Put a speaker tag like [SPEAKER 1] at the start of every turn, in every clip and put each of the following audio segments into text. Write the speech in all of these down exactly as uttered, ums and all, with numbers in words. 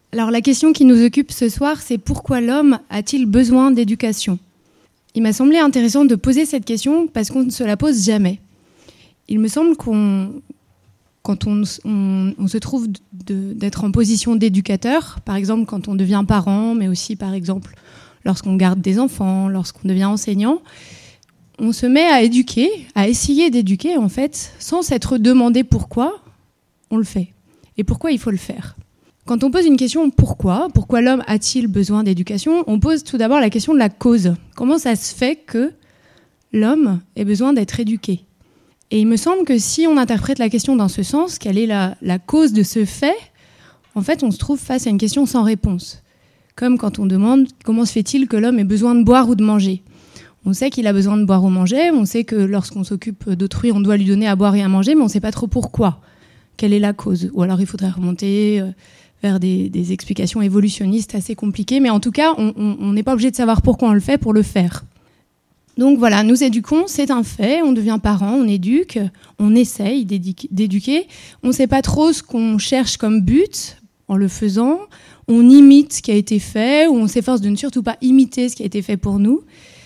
[SPEAKER 1] Alors la question qui nous occupe ce soir, c'est pourquoi l'homme a-t-il besoin d'éducation ? Il m'a semblé intéressant de poser cette question parce qu'on ne se la pose jamais. Il me semble qu'on, quand on, on, on se trouve de, d'être en position d'éducateur, par exemple quand on devient parent, mais aussi par exemple lorsqu'on garde des enfants, lorsqu'on devient enseignant, on se met à éduquer, à essayer d'éduquer en fait, sans s'être demandé pourquoi on le fait et pourquoi il faut le faire. Quand on pose une question « pourquoi ?», pourquoi l'homme a-t-il besoin d'éducation ? On pose tout d'abord la question de la cause. Comment ça se fait que l'homme ait besoin d'être éduqué ? Et il me semble que si on interprète la question dans ce sens, quelle est la, la cause de ce fait ? En fait, on se trouve face à une question sans réponse. Comme quand on demande « comment se fait-il que l'homme ait besoin de boire ou de manger ?» On sait qu'il a besoin de boire ou manger, on sait que lorsqu'on s'occupe d'autrui, on doit lui donner à boire et à manger, mais on ne sait pas trop pourquoi. Quelle est la cause ? Ou alors il faudrait remonter euh, vers des, des explications évolutionnistes assez compliquées, mais en tout cas, on n'est pas obligé de savoir pourquoi on le fait pour le faire. Donc voilà, nous éduquons, c'est un fait, on devient parent, on éduque, on essaye d'éduquer, on ne sait pas trop ce qu'on cherche comme but en le faisant, on imite ce qui a été fait, ou on s'efforce de ne surtout pas imiter ce qui a été fait pour nous.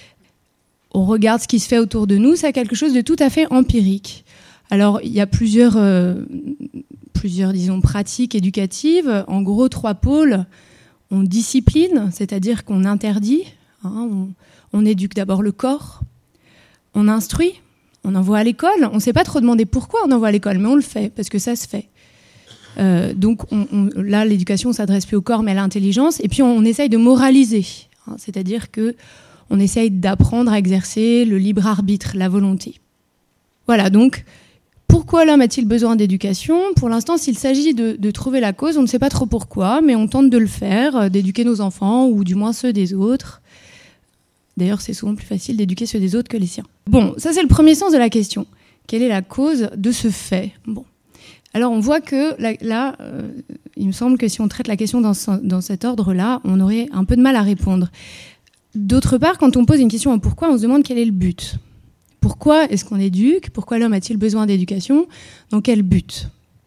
[SPEAKER 1] On regarde ce qui se fait autour de nous, c'est quelque chose de tout à fait empirique. Alors, il y a plusieurs, euh, plusieurs, disons, pratiques éducatives. En gros, trois pôles. On discipline, c'est-à-dire qu'on interdit. Hein, on, on éduque d'abord le corps. On instruit, on envoie à l'école. On ne s'est pas trop demandé pourquoi on envoie à l'école, mais on le fait, parce que ça se fait. Euh, donc on, on, là, l'éducation ne s'adresse plus au corps, mais à l'intelligence. Et puis, on, on essaye de moraliser. Hein, c'est-à-dire que on essaye d'apprendre à exercer le libre arbitre, la volonté. Voilà, donc, pourquoi l'homme a-t-il besoin d'éducation ? Pour l'instant, s'il s'agit de, de trouver la cause, on ne sait pas trop pourquoi, mais on tente de le faire, d'éduquer nos enfants, ou du moins ceux des autres. D'ailleurs, c'est souvent plus facile d'éduquer ceux des autres que les siens. Bon, ça c'est le premier sens de la question. Quelle est la cause de ce fait ? Bon. Alors, on voit que là, là euh, il me semble que si on traite la question dans, ce, dans cet ordre-là, on aurait un peu de mal à répondre. D'autre part, quand on pose une question « pourquoi ?», on se demande quel est le but. Pourquoi est-ce qu'on éduque ? Pourquoi l'homme a-t-il besoin d'éducation ? Dans quel but ?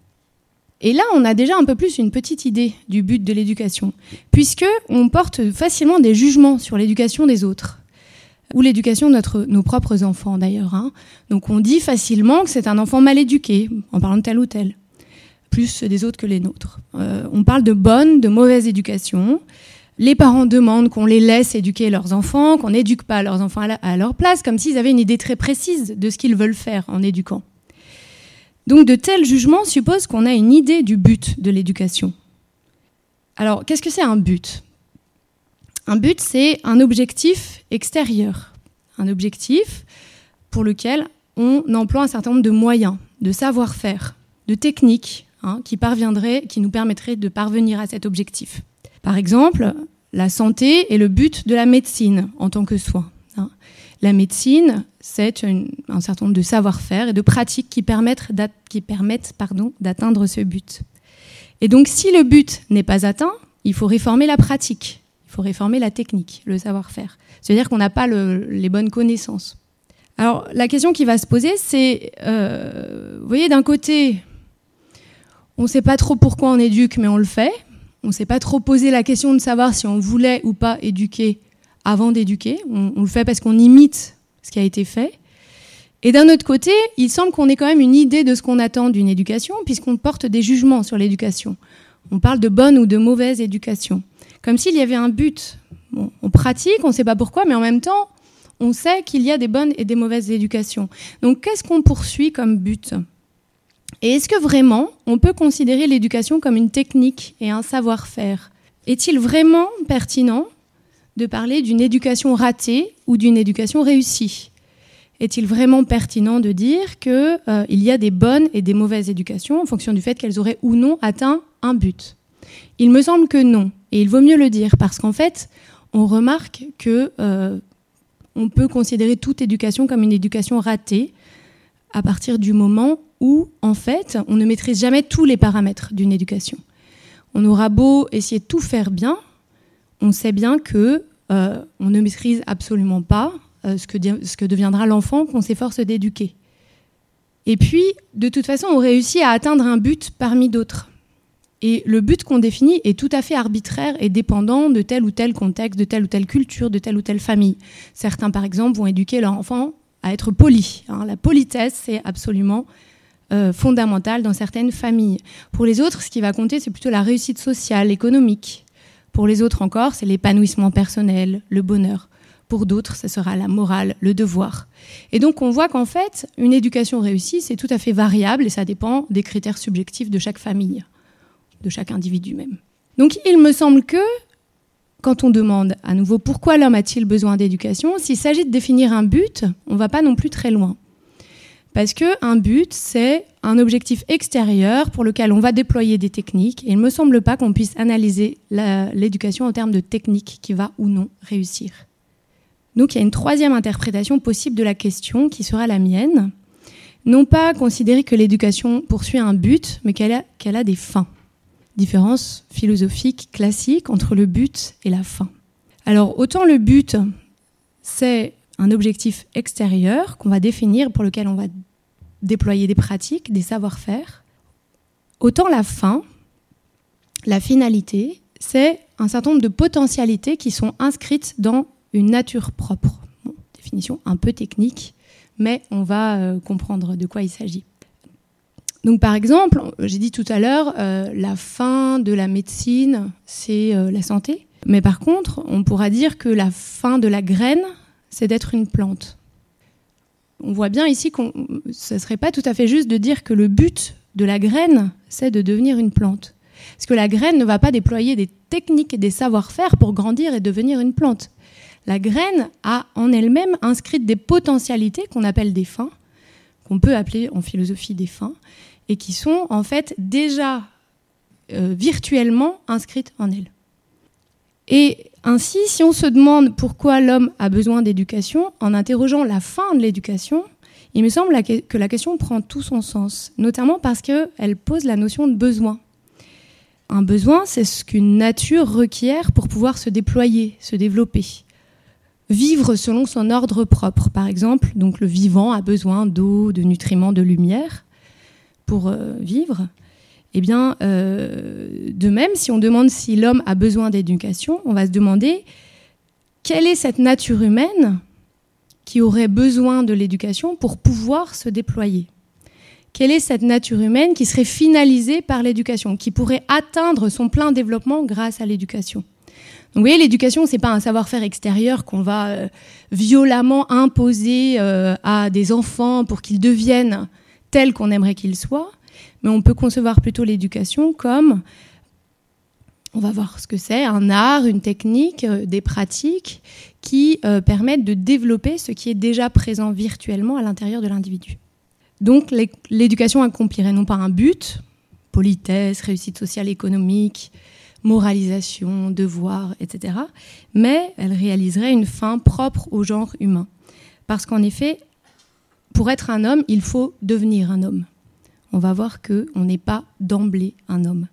[SPEAKER 1] Et là, on a déjà un peu plus une petite idée du but de l'éducation, puisqu'on porte facilement des jugements sur l'éducation des autres, ou l'éducation de notre, nos propres enfants d'ailleurs. Hein. Donc on dit facilement que c'est un enfant mal éduqué, en parlant de tel ou tel, plus des autres que les nôtres. Euh, on parle de bonne, de mauvaise éducation. Les parents demandent qu'on les laisse éduquer leurs enfants, qu'on n'éduque pas leurs enfants à, la, à leur place, comme s'ils avaient une idée très précise de ce qu'ils veulent faire en éduquant. Donc de tels jugements supposent qu'on a une idée du but de l'éducation. Alors, qu'est-ce que c'est un but ? Un but, c'est un objectif extérieur. Un objectif pour lequel on emploie un certain nombre de moyens, de savoir-faire, de techniques hein, qui parviendraient, qui nous permettraient de parvenir à cet objectif. Par exemple, la santé est le but de la médecine en tant que soin. La médecine, c'est une, un certain nombre de savoir-faire et de pratiques qui permettent, qui permettent pardon, d'atteindre ce but. Et donc, si le but n'est pas atteint, il faut réformer la pratique, il faut réformer la technique, le savoir-faire. C'est-à-dire qu'on n'a pas le, les bonnes connaissances. Alors, la question qui va se poser, c'est, euh, vous voyez, d'un côté, on ne sait pas trop pourquoi on éduque, mais on le fait. On ne s'est pas trop posé la question de savoir si on voulait ou pas éduquer avant d'éduquer. On, on le fait parce qu'on imite ce qui a été fait. Et d'un autre côté, il semble qu'on ait quand même une idée de ce qu'on attend d'une éducation, puisqu'on porte des jugements sur l'éducation. On parle de bonne ou de mauvaise éducation. Comme s'il y avait un but. Bon, on pratique, on ne sait pas pourquoi, mais en même temps, on sait qu'il y a des bonnes et des mauvaises éducations. Donc, qu'est-ce qu'on poursuit comme but ? Et est-ce que vraiment, on peut considérer l'éducation comme une technique et un savoir-faire ? Est-il vraiment pertinent de parler d'une éducation ratée ou d'une éducation réussie ? Est-il vraiment pertinent de dire qu'il euh, y a des bonnes et des mauvaises éducations en fonction du fait qu'elles auraient ou non atteint un but ? Il me semble que non, et il vaut mieux le dire, parce qu'en fait, on remarque que euh, on peut considérer toute éducation comme une éducation ratée à partir du moment où, en fait, on ne maîtrise jamais tous les paramètres d'une éducation. On aura beau essayer de tout faire bien, on sait bien que euh, on ne maîtrise absolument pas euh, ce que, ce que deviendra l'enfant qu'on s'efforce d'éduquer. Et puis, de toute façon, on réussit à atteindre un but parmi d'autres. Et le but qu'on définit est tout à fait arbitraire et dépendant de tel ou tel contexte, de telle ou telle culture, de telle ou telle famille. Certains, par exemple, vont éduquer leur enfant à être poli. Hein. La politesse, c'est absolument euh, fondamental dans certaines familles. Pour les autres, ce qui va compter, c'est plutôt la réussite sociale, économique. Pour les autres encore, c'est l'épanouissement personnel, le bonheur. Pour d'autres, ce sera la morale, le devoir. Et donc, on voit qu'en fait, une éducation réussie, c'est tout à fait variable et ça dépend des critères subjectifs de chaque famille, de chaque individu même. Donc il me semble que, quand on demande à nouveau pourquoi l'homme a-t-il besoin d'éducation, s'il s'agit de définir un but, on ne va pas non plus très loin. Parce qu'un but, c'est un objectif extérieur pour lequel on va déployer des techniques, et il ne me semble pas qu'on puisse analyser la, l'éducation en termes de technique qui va ou non réussir. Donc il y a une troisième interprétation possible de la question qui sera la mienne. Non pas considérer que l'éducation poursuit un but, mais qu'elle a, qu'elle a des fins. Différence philosophique classique entre le but et la fin. Alors, autant le but, c'est un objectif extérieur qu'on va définir, pour lequel on va déployer des pratiques, des savoir-faire, autant la fin, la finalité, c'est un certain nombre de potentialités qui sont inscrites dans une nature propre. Bon, définition un peu technique, mais on va euh, comprendre de quoi il s'agit. Donc, par exemple, j'ai dit tout à l'heure, euh, la fin de la médecine, c'est euh, la santé. Mais par contre, on pourra dire que la fin de la graine, c'est d'être une plante. On voit bien ici que ce ne serait pas tout à fait juste de dire que le but de la graine, c'est de devenir une plante. Parce que la graine ne va pas déployer des techniques et des savoir-faire pour grandir et devenir une plante. La graine a en elle-même inscrite des potentialités qu'on appelle des fins, qu'on peut appeler en philosophie des fins, et qui sont en fait déjà euh, virtuellement inscrites en elle. Et ainsi, si on se demande pourquoi l'homme a besoin d'éducation, en interrogeant la fin de l'éducation, il me semble que la question prend tout son sens, notamment parce qu'elle pose la notion de besoin. Un besoin, c'est ce qu'une nature requiert pour pouvoir se déployer, se développer. Vivre selon son ordre propre, par exemple. Donc le vivant a besoin d'eau, de nutriments, de lumière pour euh, vivre. Eh bien, euh, de même, si on demande si l'homme a besoin d'éducation, on va se demander quelle est cette nature humaine qui aurait besoin de l'éducation pour pouvoir se déployer. Quelle est cette nature humaine qui serait finalisée par l'éducation, qui pourrait atteindre son plein développement grâce à l'éducation. Donc, vous voyez, l'éducation, c'est pas un savoir-faire extérieur qu'on va euh, violemment imposer euh, à des enfants pour qu'ils deviennent tels qu'on aimerait qu'ils soient, mais on peut concevoir plutôt l'éducation comme, on va voir ce que c'est, un art, une technique, euh, des pratiques qui euh, permettent de développer ce qui est déjà présent virtuellement à l'intérieur de l'individu. Donc l'éducation accomplirait non pas un but, politesse, réussite sociale, économique, moralisation, devoir, et cetera, mais elle réaliserait une fin propre au genre humain. Parce qu'en effet, pour être un homme, il faut devenir un homme. On va voir qu'on n'est pas d'emblée un homme.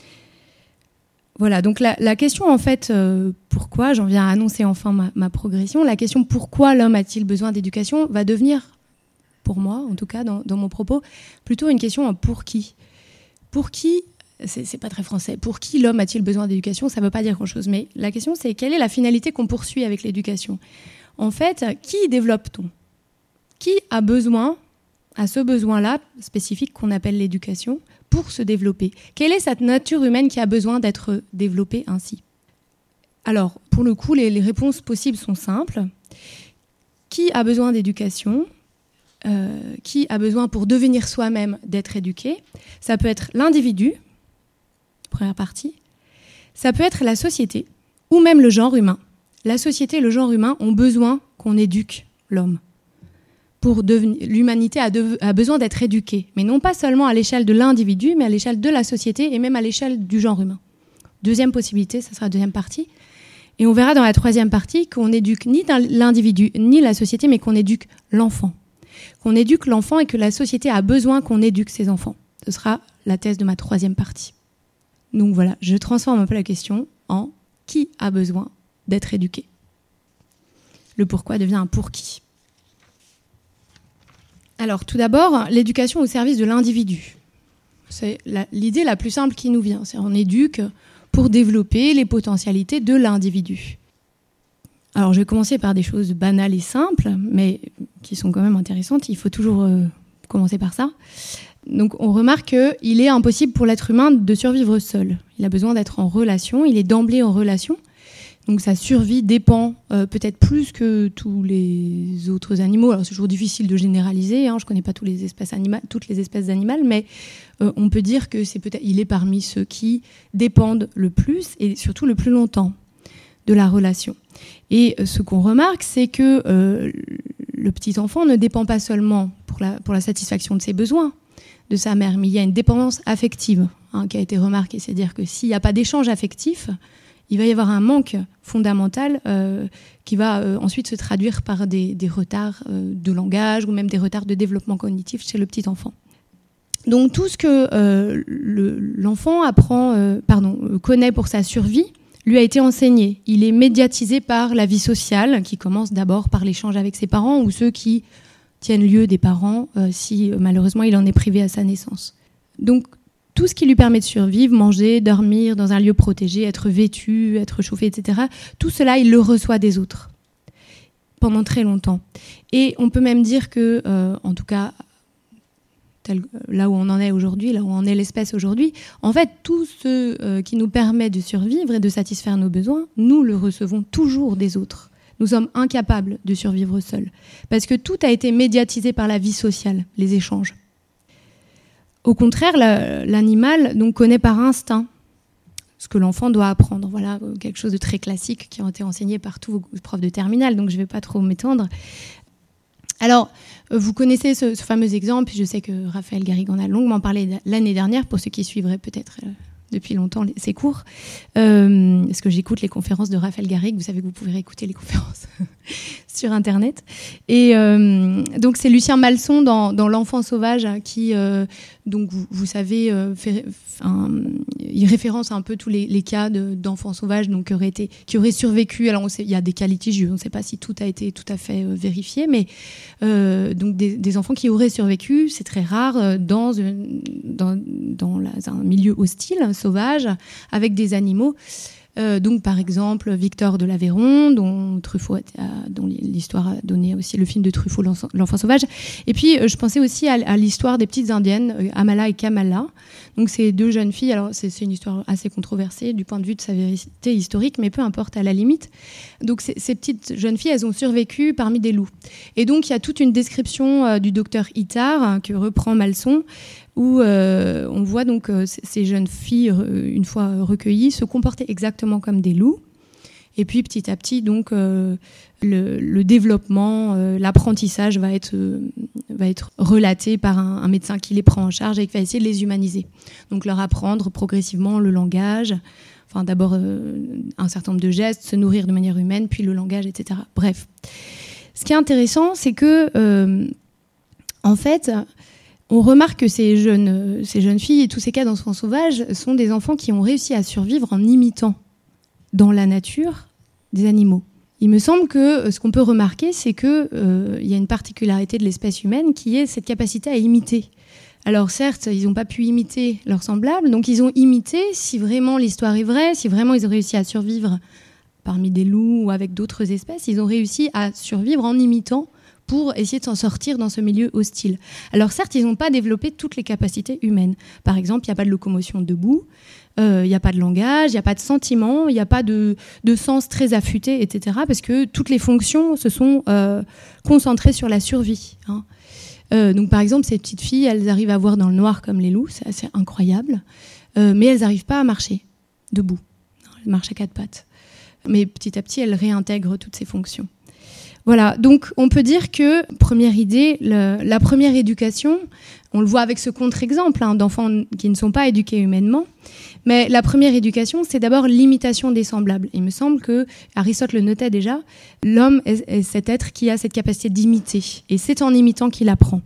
[SPEAKER 1] Voilà, donc la, la question en fait, euh, pourquoi, j'en viens à annoncer enfin ma, ma progression, la question pourquoi l'homme a-t-il besoin d'éducation va devenir, pour moi en tout cas dans, dans mon propos, plutôt une question pour qui. Pour qui, c'est, c'est pas très français, pour qui l'homme a-t-il besoin d'éducation, ça ne veut pas dire grand-chose, mais la question c'est quelle est la finalité qu'on poursuit avec l'éducation. En fait, qui développe-t-on ? Qui a besoin, à ce besoin-là spécifique qu'on appelle l'éducation, pour se développer ? Quelle est cette nature humaine qui a besoin d'être développée ainsi ? Alors, pour le coup, les, les réponses possibles sont simples. Qui a besoin d'éducation ? euh, Qui a besoin pour devenir soi-même d'être éduqué ? Ça peut être l'individu, première partie. Ça peut être la société, ou même le genre humain. La société et le genre humain ont besoin qu'on éduque l'homme. Pour devenir, l'humanité a, de, a besoin d'être éduquée, mais non pas seulement à l'échelle de l'individu, mais à l'échelle de la société et même à l'échelle du genre humain. Deuxième possibilité, ça sera la deuxième partie. Et on verra dans la troisième partie qu'on n'éduque ni l'individu ni la société, mais qu'on éduque l'enfant. Qu'on éduque l'enfant et que la société a besoin qu'on éduque ses enfants. Ce sera la thèse de ma troisième partie. Donc voilà, je transforme un peu la question en qui a besoin d'être éduqué. Le pourquoi devient un pour qui. Alors, tout d'abord, l'éducation au service de l'individu. C'est la, l'idée la plus simple qui nous vient. C'est on éduque pour développer les potentialités de l'individu. Alors, je vais commencer par des choses banales et simples, mais qui sont quand même intéressantes. Il faut toujours euh, commencer par ça. Donc, on remarque qu'il est impossible pour l'être humain de survivre seul. Il a besoin d'être en relation. Il est d'emblée en relation. Donc, sa survie dépend euh, peut-être plus que tous les autres animaux. Alors, c'est toujours difficile de généraliser. Hein, je ne connais pas toutes les espèces animales, toutes les espèces d'animaux, mais euh, on peut dire que c'est peut-être, il est parmi ceux qui dépendent le plus et surtout le plus longtemps de la relation. Et ce qu'on remarque, c'est que euh, le petit enfant ne dépend pas seulement pour la, pour la satisfaction de ses besoins de sa mère, mais il y a une dépendance affective hein, qui a été remarquée. C'est-à-dire que s'il n'y a pas d'échange affectif, il va y avoir un manque fondamental euh, qui va euh, ensuite se traduire par des, des retards euh, de langage ou même des retards de développement cognitif chez le petit enfant. Donc tout ce que euh, le, l'enfant apprend, euh, pardon, connaît pour sa survie, lui a été enseigné. Il est médiatisé par la vie sociale, qui commence d'abord par l'échange avec ses parents ou ceux qui tiennent lieu des parents, euh, si euh, malheureusement il en est privé à sa naissance. Donc tout ce qui lui permet de survivre, manger, dormir dans un lieu protégé, être vêtu, être chauffé, et cetera, tout cela, il le reçoit des autres pendant très longtemps. Et on peut même dire que, euh, en tout cas, tel, là où on en est aujourd'hui, là où en est l'espèce aujourd'hui, en fait, tout ce euh, qui nous permet de survivre et de satisfaire nos besoins, nous le recevons toujours des autres. Nous sommes incapables de survivre seuls, parce que tout a été médiatisé par la vie sociale, les échanges. Au contraire, la, l'animal donc, connaît par instinct ce que l'enfant doit apprendre. Voilà, quelque chose de très classique qui a été enseigné par tous vos profs de terminale, donc je ne vais pas trop m'étendre. Alors, vous connaissez ce, ce fameux exemple, je sais que Raphaël Garrigue en a longuement parlé l'année dernière, pour ceux qui suivraient peut-être euh, depuis longtemps les, ses cours, euh, parce que j'écoute les conférences de Raphaël Garrigue, vous savez que vous pouvez réécouter les conférences sur Internet. Et euh, donc, c'est Lucien Malson dans, dans L'Enfant sauvage qui, euh, donc vous, vous savez, euh, fait, un, il référence un peu tous les, les cas de, d'enfants sauvages donc, qui, auraient été, qui auraient survécu. Alors, on sait, il y a des cas litigieux, on ne sait pas si tout a été tout à fait euh, vérifié, mais euh, donc des, des enfants qui auraient survécu, c'est très rare, euh, dans, une, dans, dans la, un milieu hostile, sauvage, avec des animaux. Euh, donc, par exemple, Victor de l'Aveyron, dont Truffaut, a, dont l'histoire a donné aussi le film de Truffaut, L'Enfant, L'Enfant sauvage. Et puis, euh, je pensais aussi à, à l'histoire des petites indiennes, euh, Amala et Kamala. Donc, ces deux jeunes filles. Alors, c'est, c'est une histoire assez controversée du point de vue de sa vérité historique, mais peu importe, à la limite. Donc, ces, ces petites jeunes filles, elles ont survécu parmi des loups. Et donc, il y a toute une description euh, du docteur Itard, hein, que reprend Malson, où euh, on voit donc euh, ces jeunes filles, euh, une fois recueillies, se comporter exactement comme des loups. Et puis petit à petit, donc euh, le, le développement, euh, l'apprentissage va être euh, va être relaté par un, un médecin qui les prend en charge et qui va essayer de les humaniser. Donc leur apprendre progressivement le langage. Enfin d'abord euh, un certain nombre de gestes, se nourrir de manière humaine, puis le langage, et cetera. Bref, ce qui est intéressant, c'est que euh, en fait, on remarque que ces jeunes, ces jeunes filles et tous ces cas d'enfants sauvages sont des enfants qui ont réussi à survivre en imitant dans la nature des animaux. Il me semble que ce qu'on peut remarquer, c'est qu'il euh, y a une particularité de l'espèce humaine qui est cette capacité à imiter. Alors certes, ils n'ont pas pu imiter leurs semblables, donc ils ont imité, si vraiment l'histoire est vraie, si vraiment ils ont réussi à survivre parmi des loups ou avec d'autres espèces, ils ont réussi à survivre en imitant pour essayer de s'en sortir dans ce milieu hostile. Alors certes, ils n'ont pas développé toutes les capacités humaines. Par exemple, il n'y a pas de locomotion debout, il euh, n'y a pas de langage, il n'y a pas de sentiment, il n'y a pas de, de sens très affûté, et cetera. Parce que toutes les fonctions se sont euh, concentrées sur la survie. Hein. Euh, donc par exemple, ces petites filles, elles arrivent à voir dans le noir comme les loups, c'est assez incroyable, euh, mais elles n'arrivent pas à marcher debout. Elles marchent à quatre pattes. Mais petit à petit, elles réintègrent toutes ces fonctions. Voilà, donc on peut dire que, première idée, le, la première éducation, on le voit avec ce contre-exemple hein, d'enfants qui ne sont pas éduqués humainement, mais la première éducation, c'est d'abord l'imitation des semblables. Il me semble que, Aristote le notait déjà, l'homme est, est cet être qui a cette capacité d'imiter, et c'est en imitant qu'il apprend.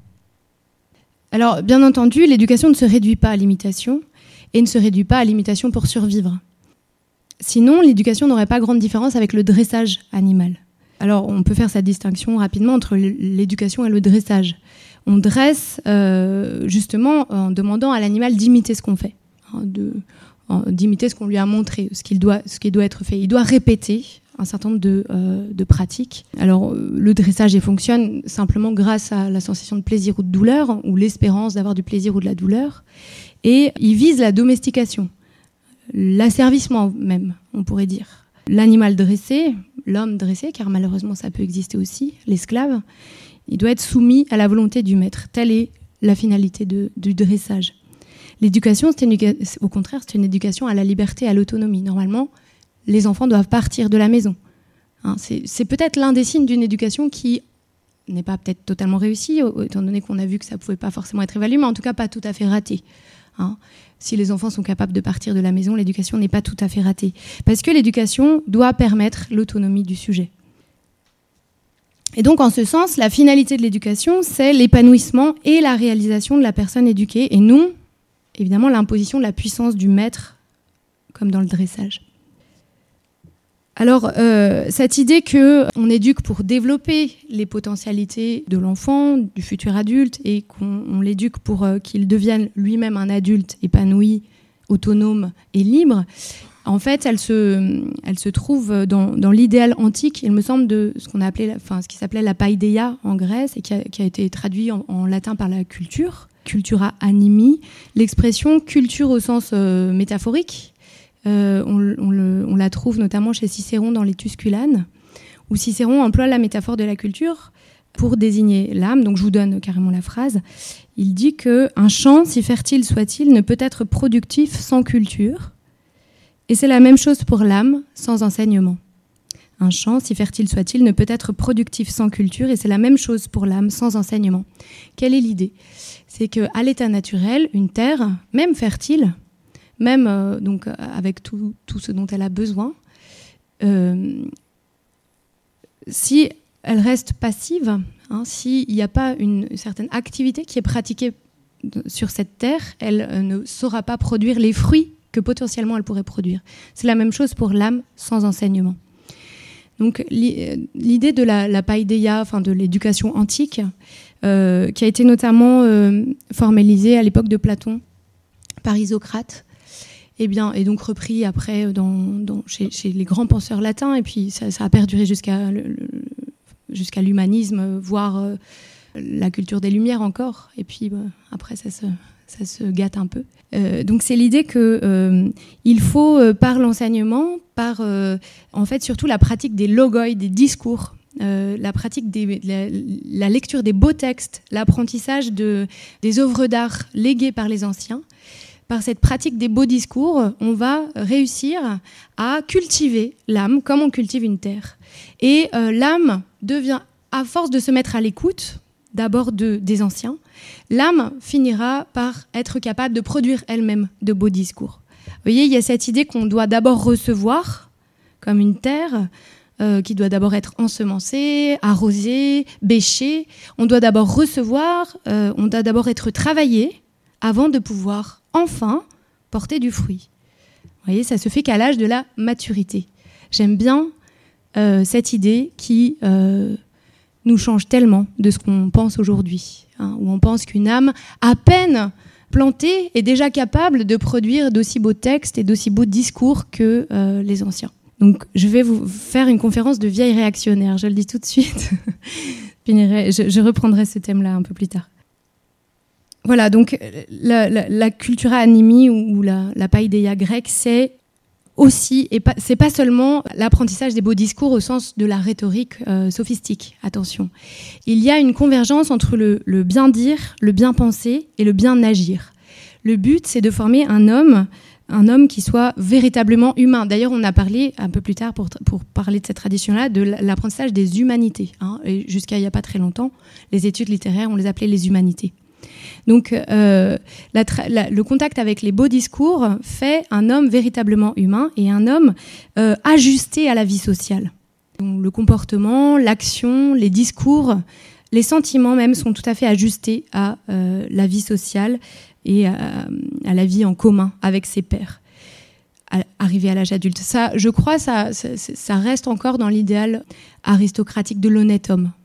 [SPEAKER 1] Alors, bien entendu, l'éducation ne se réduit pas à l'imitation, et ne se réduit pas à l'imitation pour survivre. Sinon, l'éducation n'aurait pas grande différence avec le dressage animal. Alors, on peut faire cette distinction rapidement entre l'éducation et le dressage. on dresse euh, justement en demandant à l'animal d'imiter ce qu'on fait, hein, de, en, d'imiter ce qu'on lui a montré, ce qu'il doit, ce qui doit être fait. Il doit répéter un certain nombre de, euh, de pratiques. Alors, euh, le dressage il fonctionne simplement grâce à la sensation de plaisir ou de douleur, ou l'espérance d'avoir du plaisir ou de la douleur. Et il vise la domestication, l'asservissement même, on pourrait dire. L'animal dressé, l'homme dressé, car malheureusement ça peut exister aussi, l'esclave, il doit être soumis à la volonté du maître. Telle est la finalité de, du dressage. L'éducation, c'est une, au contraire, c'est une éducation à la liberté, à l'autonomie. Normalement, les enfants doivent partir de la maison. Hein, c'est, c'est peut-être l'un des signes d'une éducation qui n'est pas peut-être totalement réussie, étant donné qu'on a vu que ça ne pouvait pas forcément être évalué, mais en tout cas pas tout à fait ratée. Hein. Si les enfants sont capables de partir de la maison, l'éducation n'est pas tout à fait ratée. Parce que l'éducation doit permettre l'autonomie du sujet. Et donc, en ce sens, la finalité de l'éducation, c'est l'épanouissement et la réalisation de la personne éduquée, et non, évidemment, l'imposition de la puissance du maître, comme dans le dressage. Alors, euh, cette idée qu'on éduque pour développer les potentialités de l'enfant, du futur adulte, et qu'on on l'éduque pour euh, qu'il devienne lui-même un adulte épanoui, autonome et libre, en fait, elle se, elle se trouve dans, dans l'idéal antique, il me semble, de ce qu'on a appelé, enfin, ce qui s'appelait la paideia en Grèce, et qui a, qui a été traduit en, en latin par la culture, cultura animi, l'expression culture au sens euh, métaphorique. Euh, on, on, le, on la trouve notamment chez Cicéron dans les Tusculanes, où Cicéron emploie la métaphore de la culture pour désigner l'âme. Donc je vous donne carrément la phrase. Il dit qu'un champ, si fertile soit-il, ne peut être productif sans culture. Et c'est la même chose pour l'âme sans enseignement. Un champ, si fertile soit-il, ne peut être productif sans culture. Et c'est la même chose pour l'âme sans enseignement. Quelle est l'idée ? C'est qu'à l'état naturel, une terre, même fertile, même euh, donc, avec tout, tout ce dont elle a besoin, euh, si elle reste passive, hein, s'il n'y a pas une certaine activité qui est pratiquée sur cette terre, elle euh, ne saura pas produire les fruits que potentiellement elle pourrait produire. C'est la même chose pour l'âme sans enseignement. Donc l'idée de la, la paideia, enfin de l'éducation antique, euh, qui a été notamment euh, formalisée à l'époque de Platon par Isocrate, eh bien, et donc repris après dans, dans, chez, chez les grands penseurs latins, et puis ça, ça a perduré jusqu'à, le, le, jusqu'à l'humanisme, voire euh, la culture des Lumières encore, et puis bah, après ça se, ça se gâte un peu. Euh, donc c'est l'idée qu'il euh, faut, euh, par l'enseignement, par euh, en fait surtout la pratique des logoi, des discours, euh, la pratique des, la, la lecture des beaux textes, l'apprentissage de, des œuvres d'art léguées par les anciens, par cette pratique des beaux discours, on va réussir à cultiver l'âme comme on cultive une terre. Et euh, l'âme devient, à force de se mettre à l'écoute, d'abord de, des anciens, l'âme finira par être capable de produire elle-même de beaux discours. Vous voyez, il y a cette idée qu'on doit d'abord recevoir, comme une terre, euh, qui doit d'abord être ensemencée, arrosée, bêchée. On doit d'abord recevoir, euh, on doit d'abord être travaillé avant de pouvoir enfin porter du fruit. Vous voyez, ça se fait qu'à l'âge de la maturité. J'aime bien euh, cette idée qui euh, nous change tellement de ce qu'on pense aujourd'hui, hein, où on pense qu'une âme à peine plantée est déjà capable de produire d'aussi beaux textes et d'aussi beaux discours que euh, les anciens. Donc je vais vous faire une conférence de vieilles réactionnaires, je le dis tout de suite. je, je reprendrai ce thème-là un peu plus tard. Voilà, donc la, la, la cultura animi ou, ou la, la paideia grecque, c'est aussi, et pas, c'est pas seulement l'apprentissage des beaux discours au sens de la rhétorique euh, sophistique, attention. Il y a une convergence entre le, le bien dire, le bien penser et le bien agir. Le but, c'est de former un homme, un homme qui soit véritablement humain. D'ailleurs, on a parlé un peu plus tard, pour, pour parler de cette tradition-là, de l'apprentissage des humanités. Hein, et jusqu'à il n'y a pas très longtemps, les études littéraires, on les appelait les humanités. Donc, euh, la tra- la, le contact avec les beaux discours fait un homme véritablement humain et un homme euh, ajusté à la vie sociale. Donc, le comportement, l'action, les discours, les sentiments même sont tout à fait ajustés à euh, la vie sociale et à, à la vie en commun avec ses pairs. À, arrivé à l'âge adulte, ça, je crois, ça, ça, ça reste encore dans l'idéal aristocratique de l'honnête homme.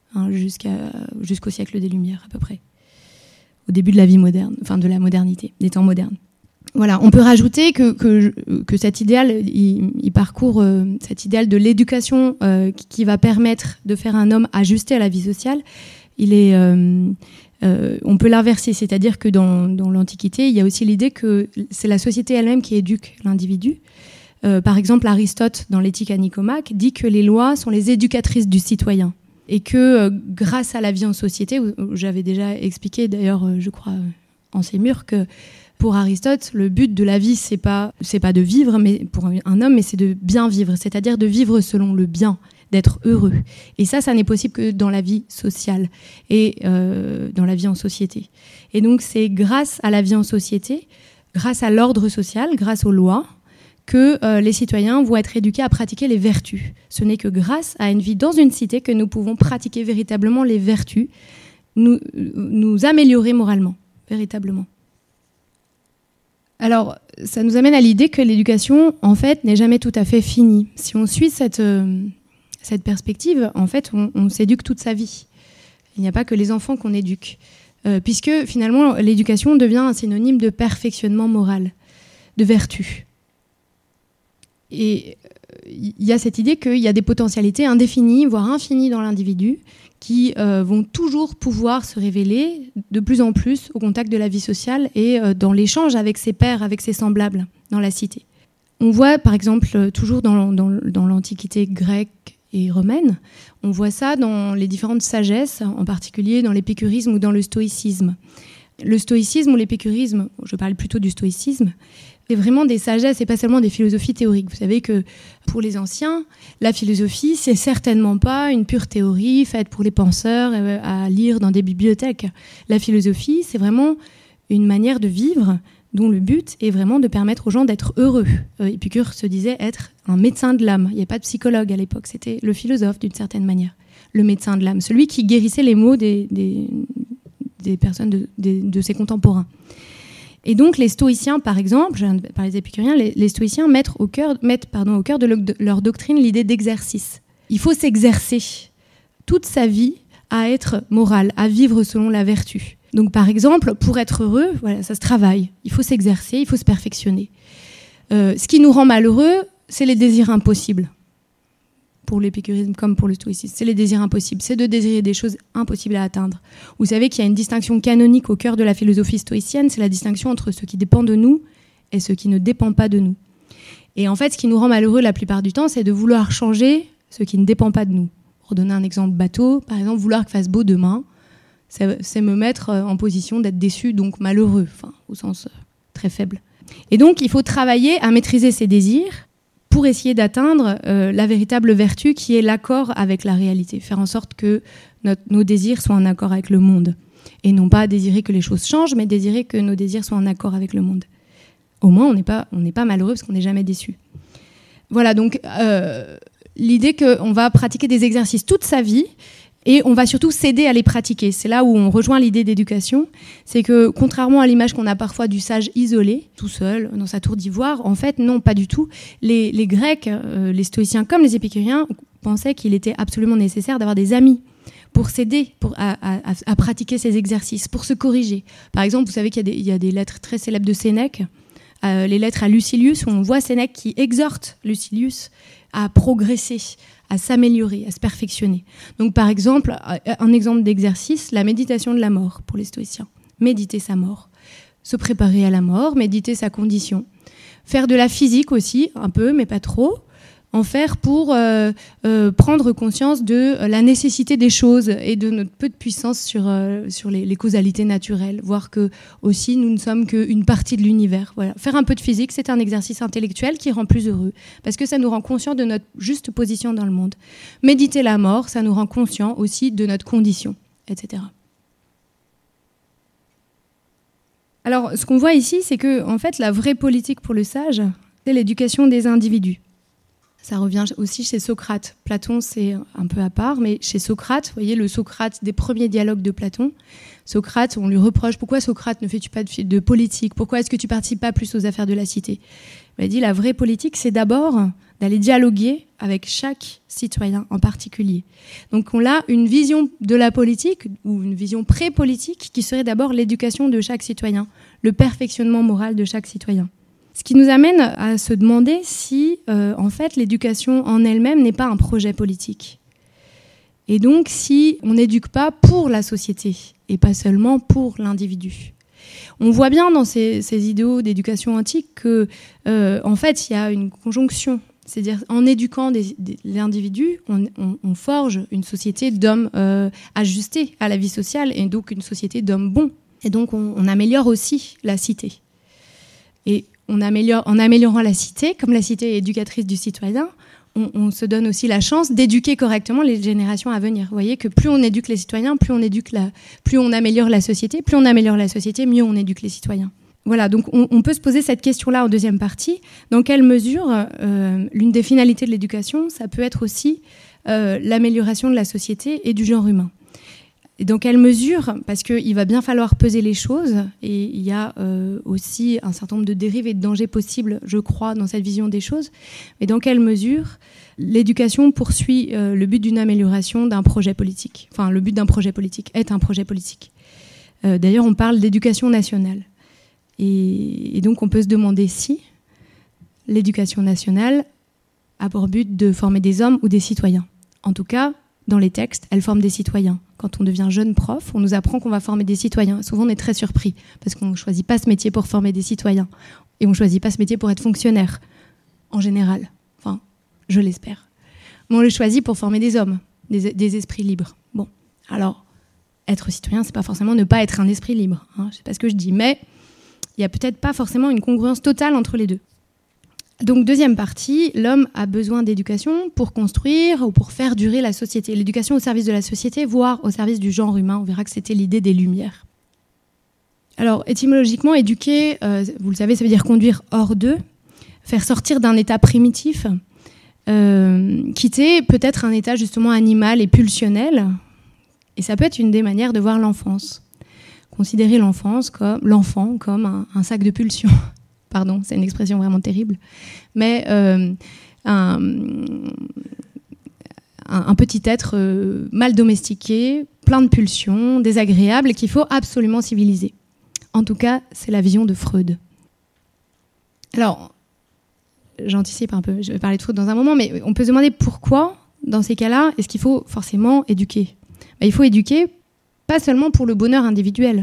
[SPEAKER 1] hein, jusqu'à, jusqu'au siècle des Lumières, à peu près. Au début de la vie moderne, enfin de la modernité, des temps modernes. Voilà, on peut rajouter que, que, que cet idéal, il, il parcourt euh, cet idéal de l'éducation euh, qui, qui va permettre de faire un homme ajusté à la vie sociale. Il est, euh, euh, on peut l'inverser, c'est-à-dire que dans, dans l'Antiquité, il y a aussi l'idée que c'est la société elle-même qui éduque l'individu. Euh, par exemple, Aristote, dans l'Éthique à Nicomaque, dit que les lois sont les éducatrices du citoyen. Et que euh, grâce à la vie en société, où, où j'avais déjà expliqué d'ailleurs, euh, je crois, en ces murs, que pour Aristote, le but de la vie, c'est pas, c'est pas de vivre, mais pour un homme, mais c'est de bien vivre, c'est-à-dire de vivre selon le bien, d'être heureux. Et ça, ça n'est possible que dans la vie sociale et euh, dans la vie en société. Et donc, c'est grâce à la vie en société, grâce à l'ordre social, grâce aux lois, que euh, les citoyens vont être éduqués à pratiquer les vertus. Ce n'est que grâce à une vie dans une cité que nous pouvons pratiquer véritablement les vertus, nous, nous améliorer moralement, véritablement. Alors, ça nous amène à l'idée que l'éducation, en fait, n'est jamais tout à fait finie. Si on suit cette, euh, cette perspective, en fait, on, on s'éduque toute sa vie. Il n'y a pas que les enfants qu'on éduque. Euh, puisque, finalement, l'éducation devient un synonyme de perfectionnement moral, de vertu. Et il y a cette idée qu'il y a des potentialités indéfinies, voire infinies dans l'individu, qui euh, vont toujours pouvoir se révéler de plus en plus au contact de la vie sociale et euh, dans l'échange avec ses pairs, avec ses semblables dans la cité. On voit par exemple, toujours dans, dans, dans l'Antiquité grecque et romaine, on voit ça dans les différentes sagesses, en particulier dans l'épicurisme ou dans le stoïcisme. Le stoïcisme ou l'épicurisme, je parle plutôt du stoïcisme, c'est vraiment des sagesses et pas seulement des philosophies théoriques. Vous savez que pour les anciens, la philosophie, c'est certainement pas une pure théorie faite pour les penseurs à lire dans des bibliothèques. La philosophie, c'est vraiment une manière de vivre dont le but est vraiment de permettre aux gens d'être heureux. Euh, Épicure se disait être un médecin de l'âme. Il n'y avait pas de psychologue à l'époque, c'était le philosophe d'une certaine manière, le médecin de l'âme, celui qui guérissait les maux des, des, des personnes de, des, de ses contemporains. Et donc les stoïciens, par exemple, je viens de parler des épicuriens, les, les stoïciens mettent au cœur, mettent, pardon, au cœur de, le, de leur doctrine l'idée d'exercice. Il faut s'exercer toute sa vie à être moral, à vivre selon la vertu. Donc par exemple, pour être heureux, voilà, ça se travaille. Il faut s'exercer, il faut se perfectionner. Euh, ce qui nous rend malheureux, c'est les désirs impossibles. Pour l'épicurisme comme pour le stoïcisme, c'est les désirs impossibles, c'est de désirer des choses impossibles à atteindre. Vous savez qu'il y a une distinction canonique au cœur de la philosophie stoïcienne, c'est la distinction entre ce qui dépend de nous et ce qui ne dépend pas de nous. Et en fait, ce qui nous rend malheureux la plupart du temps, c'est de vouloir changer ce qui ne dépend pas de nous. Pour donner un exemple bateau, par exemple, vouloir qu'il fasse beau demain, c'est, c'est me mettre en position d'être déçu, donc malheureux, enfin, au sens très faible. Et donc, il faut travailler à maîtriser ses désirs, pour essayer d'atteindre euh, la véritable vertu qui est l'accord avec la réalité. Faire en sorte que notre, nos désirs soient en accord avec le monde. Et non pas désirer que les choses changent, mais désirer que nos désirs soient en accord avec le monde. Au moins, on n'est pas, on n'est pas malheureux parce qu'on n'est jamais déçu. Voilà, donc euh, l'idée qu'on va pratiquer des exercices toute sa vie et on va surtout s'aider à les pratiquer. C'est là où on rejoint l'idée d'éducation. C'est que, contrairement à l'image qu'on a parfois du sage isolé, tout seul, dans sa tour d'ivoire, en fait, non, pas du tout. Les, les Grecs, euh, les stoïciens comme les épicuriens, pensaient qu'il était absolument nécessaire d'avoir des amis pour s'aider pour, à, à, à pratiquer ces exercices, pour se corriger. Par exemple, vous savez qu'il y a des, il y a des lettres très célèbres de Sénèque, euh, les lettres à Lucilius, où on voit Sénèque qui exhorte Lucilius à progresser, à s'améliorer, à se perfectionner. Donc par exemple, un exemple d'exercice, la méditation de la mort pour les stoïciens. Méditer sa mort, se préparer à la mort, méditer sa condition. Faire de la physique aussi, un peu, mais pas trop. En faire pour euh, euh, prendre conscience de la nécessité des choses et de notre peu de puissance sur, euh, sur les, les causalités naturelles. Voir que aussi nous ne sommes qu'une partie de l'univers. Voilà. Faire un peu de physique, c'est un exercice intellectuel qui rend plus heureux parce que ça nous rend conscients de notre juste position dans le monde. Méditer la mort, ça nous rend conscients aussi de notre condition, et cetera. Alors, ce qu'on voit ici, c'est que en fait, la vraie politique pour le sage, c'est l'éducation des individus. Ça revient aussi chez Socrate. Platon, c'est un peu à part, mais chez Socrate, vous voyez, le Socrate des premiers dialogues de Platon, Socrate, on lui reproche, pourquoi Socrate ne fais-tu pas de, de politique ? Pourquoi est-ce que tu ne participes pas plus aux affaires de la cité ? Il a dit, la vraie politique, c'est d'abord d'aller dialoguer avec chaque citoyen en particulier. Donc on a une vision de la politique, ou une vision pré-politique, qui serait d'abord l'éducation de chaque citoyen, le perfectionnement moral de chaque citoyen. Ce qui nous amène à se demander si, euh, en fait, l'éducation en elle-même n'est pas un projet politique. Et donc, si on n'éduque pas pour la société, et pas seulement pour l'individu. On voit bien dans ces, ces idéaux d'éducation antique que, euh, en fait, il y a une conjonction. C'est-à-dire, en éduquant des, des, l'individu, on, on, on forge une société d'hommes euh, ajustés à la vie sociale, et donc une société d'hommes bons. Et donc, on, on améliore aussi la cité. Et on améliore, en améliorant la cité, comme la cité est éducatrice du citoyen, on, on se donne aussi la chance d'éduquer correctement les générations à venir. Vous voyez que plus on éduque les citoyens, plus on, éduque la, plus on améliore la société, plus on améliore la société, mieux on éduque les citoyens. Voilà, donc on, on peut se poser cette question-là en deuxième partie. Dans quelle mesure, euh, l'une des finalités de l'éducation, ça peut être aussi euh, l'amélioration de la société et du genre humain. Et dans quelle mesure, parce qu'il va bien falloir peser les choses, et il y a euh, aussi un certain nombre de dérives et de dangers possibles, je crois, dans cette vision des choses, mais dans quelle mesure l'éducation poursuit euh, le but d'une amélioration d'un projet politique. Enfin, le but d'un projet politique est un projet politique. Euh, d'ailleurs, on parle d'éducation nationale. Et, et donc, on peut se demander si l'éducation nationale a pour but de former des hommes ou des citoyens. En tout cas, dans les textes, elle forme des citoyens. Quand on devient jeune prof, on nous apprend qu'on va former des citoyens. Souvent, on est très surpris parce qu'on ne choisit pas ce métier pour former des citoyens. Et on ne choisit pas ce métier pour être fonctionnaire, en général. Enfin, je l'espère. Mais on le choisit pour former des hommes, des, des esprits libres. Bon, alors, être citoyen, c'est pas forcément ne pas être un esprit libre. Hein, je sais pas ce que je dis, mais il n'y a peut-être pas forcément une congruence totale entre les deux. Donc, deuxième partie, l'homme a besoin d'éducation pour construire ou pour faire durer la société. L'éducation au service de la société, voire au service du genre humain. On verra que c'était l'idée des Lumières. Alors, étymologiquement, éduquer, euh, vous le savez, ça veut dire conduire hors d'eux, faire sortir d'un état primitif, euh, quitter peut-être un état justement animal et pulsionnel. Et ça peut être une des manières de voir l'enfance. Considérer l'enfance comme, l'enfant comme un, un sac de pulsions. Pardon, c'est une expression vraiment terrible, mais euh, un, un, un petit être euh, mal domestiqué, plein de pulsions, désagréable, qu'il faut absolument civiliser. En tout cas, c'est la vision de Freud. Alors, j'anticipe un peu, je vais parler de Freud dans un moment, mais on peut se demander pourquoi, dans ces cas-là, est-ce qu'il faut forcément éduquer ? Ben, il faut éduquer pas seulement pour le bonheur individuel,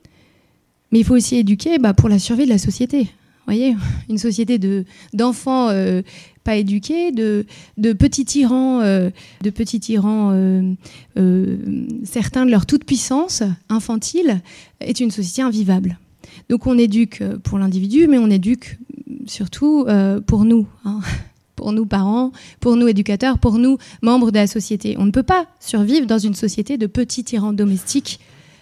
[SPEAKER 1] mais il faut aussi éduquer bah, pour la survie de la société. Vous voyez, une société de, d'enfants euh, pas éduqués, de, de petits tyrans, euh, de petits tyrans euh, euh, certains de leur toute-puissance infantile, est une société invivable. Donc on éduque pour l'individu, mais on éduque surtout euh, pour nous, hein, pour nous parents, pour nous éducateurs, pour nous membres de la société. On ne peut pas survivre dans une société de petits tyrans domestiques,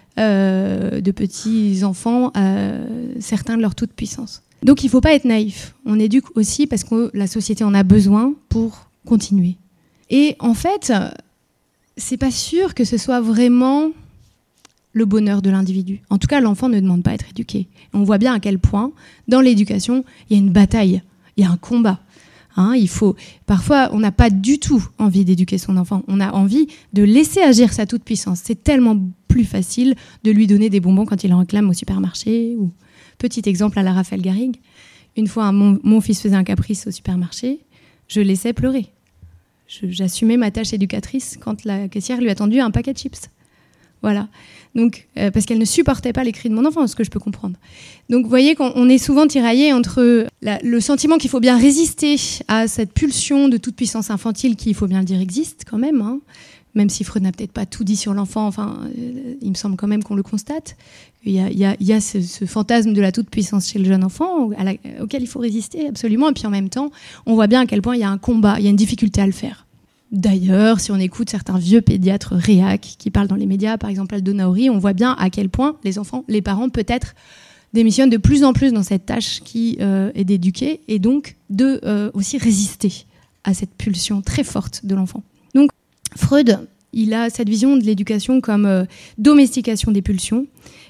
[SPEAKER 1] euh, de petits enfants, euh, certains de leur toute-puissance. Donc il ne faut pas être naïf. On éduque aussi parce que la société en a besoin pour continuer. Et en fait, c'est pas sûr que ce soit vraiment le bonheur de l'individu. En tout cas, l'enfant ne demande pas à être éduqué. On voit bien à quel point, dans l'éducation, il y a une bataille, il y a un combat. Hein, il faut... Parfois, on n'a pas du tout envie d'éduquer son enfant. On a envie de laisser agir sa toute-puissance. C'est tellement plus facile de lui donner des bonbons quand il en réclame au supermarché ou... Petit exemple à la Raphaël Garrigue. Une fois, mon, mon fils faisait un caprice au supermarché, je laissais pleurer. Je, j'assumais ma tâche éducatrice quand la caissière lui a tendu un paquet de chips. Voilà. Donc, euh, parce qu'elle ne supportait pas les cris de mon enfant, ce que je peux comprendre. Donc, vous voyez qu'on on est souvent tiraillé entre la, le sentiment qu'il faut bien résister à cette pulsion de toute puissance infantile qui, il faut bien le dire, existe quand même, hein. Même si Freud n'a peut-être pas tout dit sur l'enfant, enfin, euh, il me semble quand même qu'on le constate. Il y a, il y a, il y a ce, ce fantasme de la toute-puissance chez le jeune enfant à la, auquel il faut résister absolument. Et puis en même temps, on voit bien à quel point il y a un combat, il y a une difficulté à le faire. D'ailleurs, si on écoute certains vieux pédiatres réac qui parlent dans les médias, par exemple Aldo Naori, on voit bien à quel point les enfants, les parents peut-être démissionnent de plus en plus dans cette tâche qui euh, est d'éduquer et donc de euh, aussi résister à cette pulsion très forte de l'enfant. Donc, Freud, il a cette vision de l'éducation comme euh, domestication des pulsions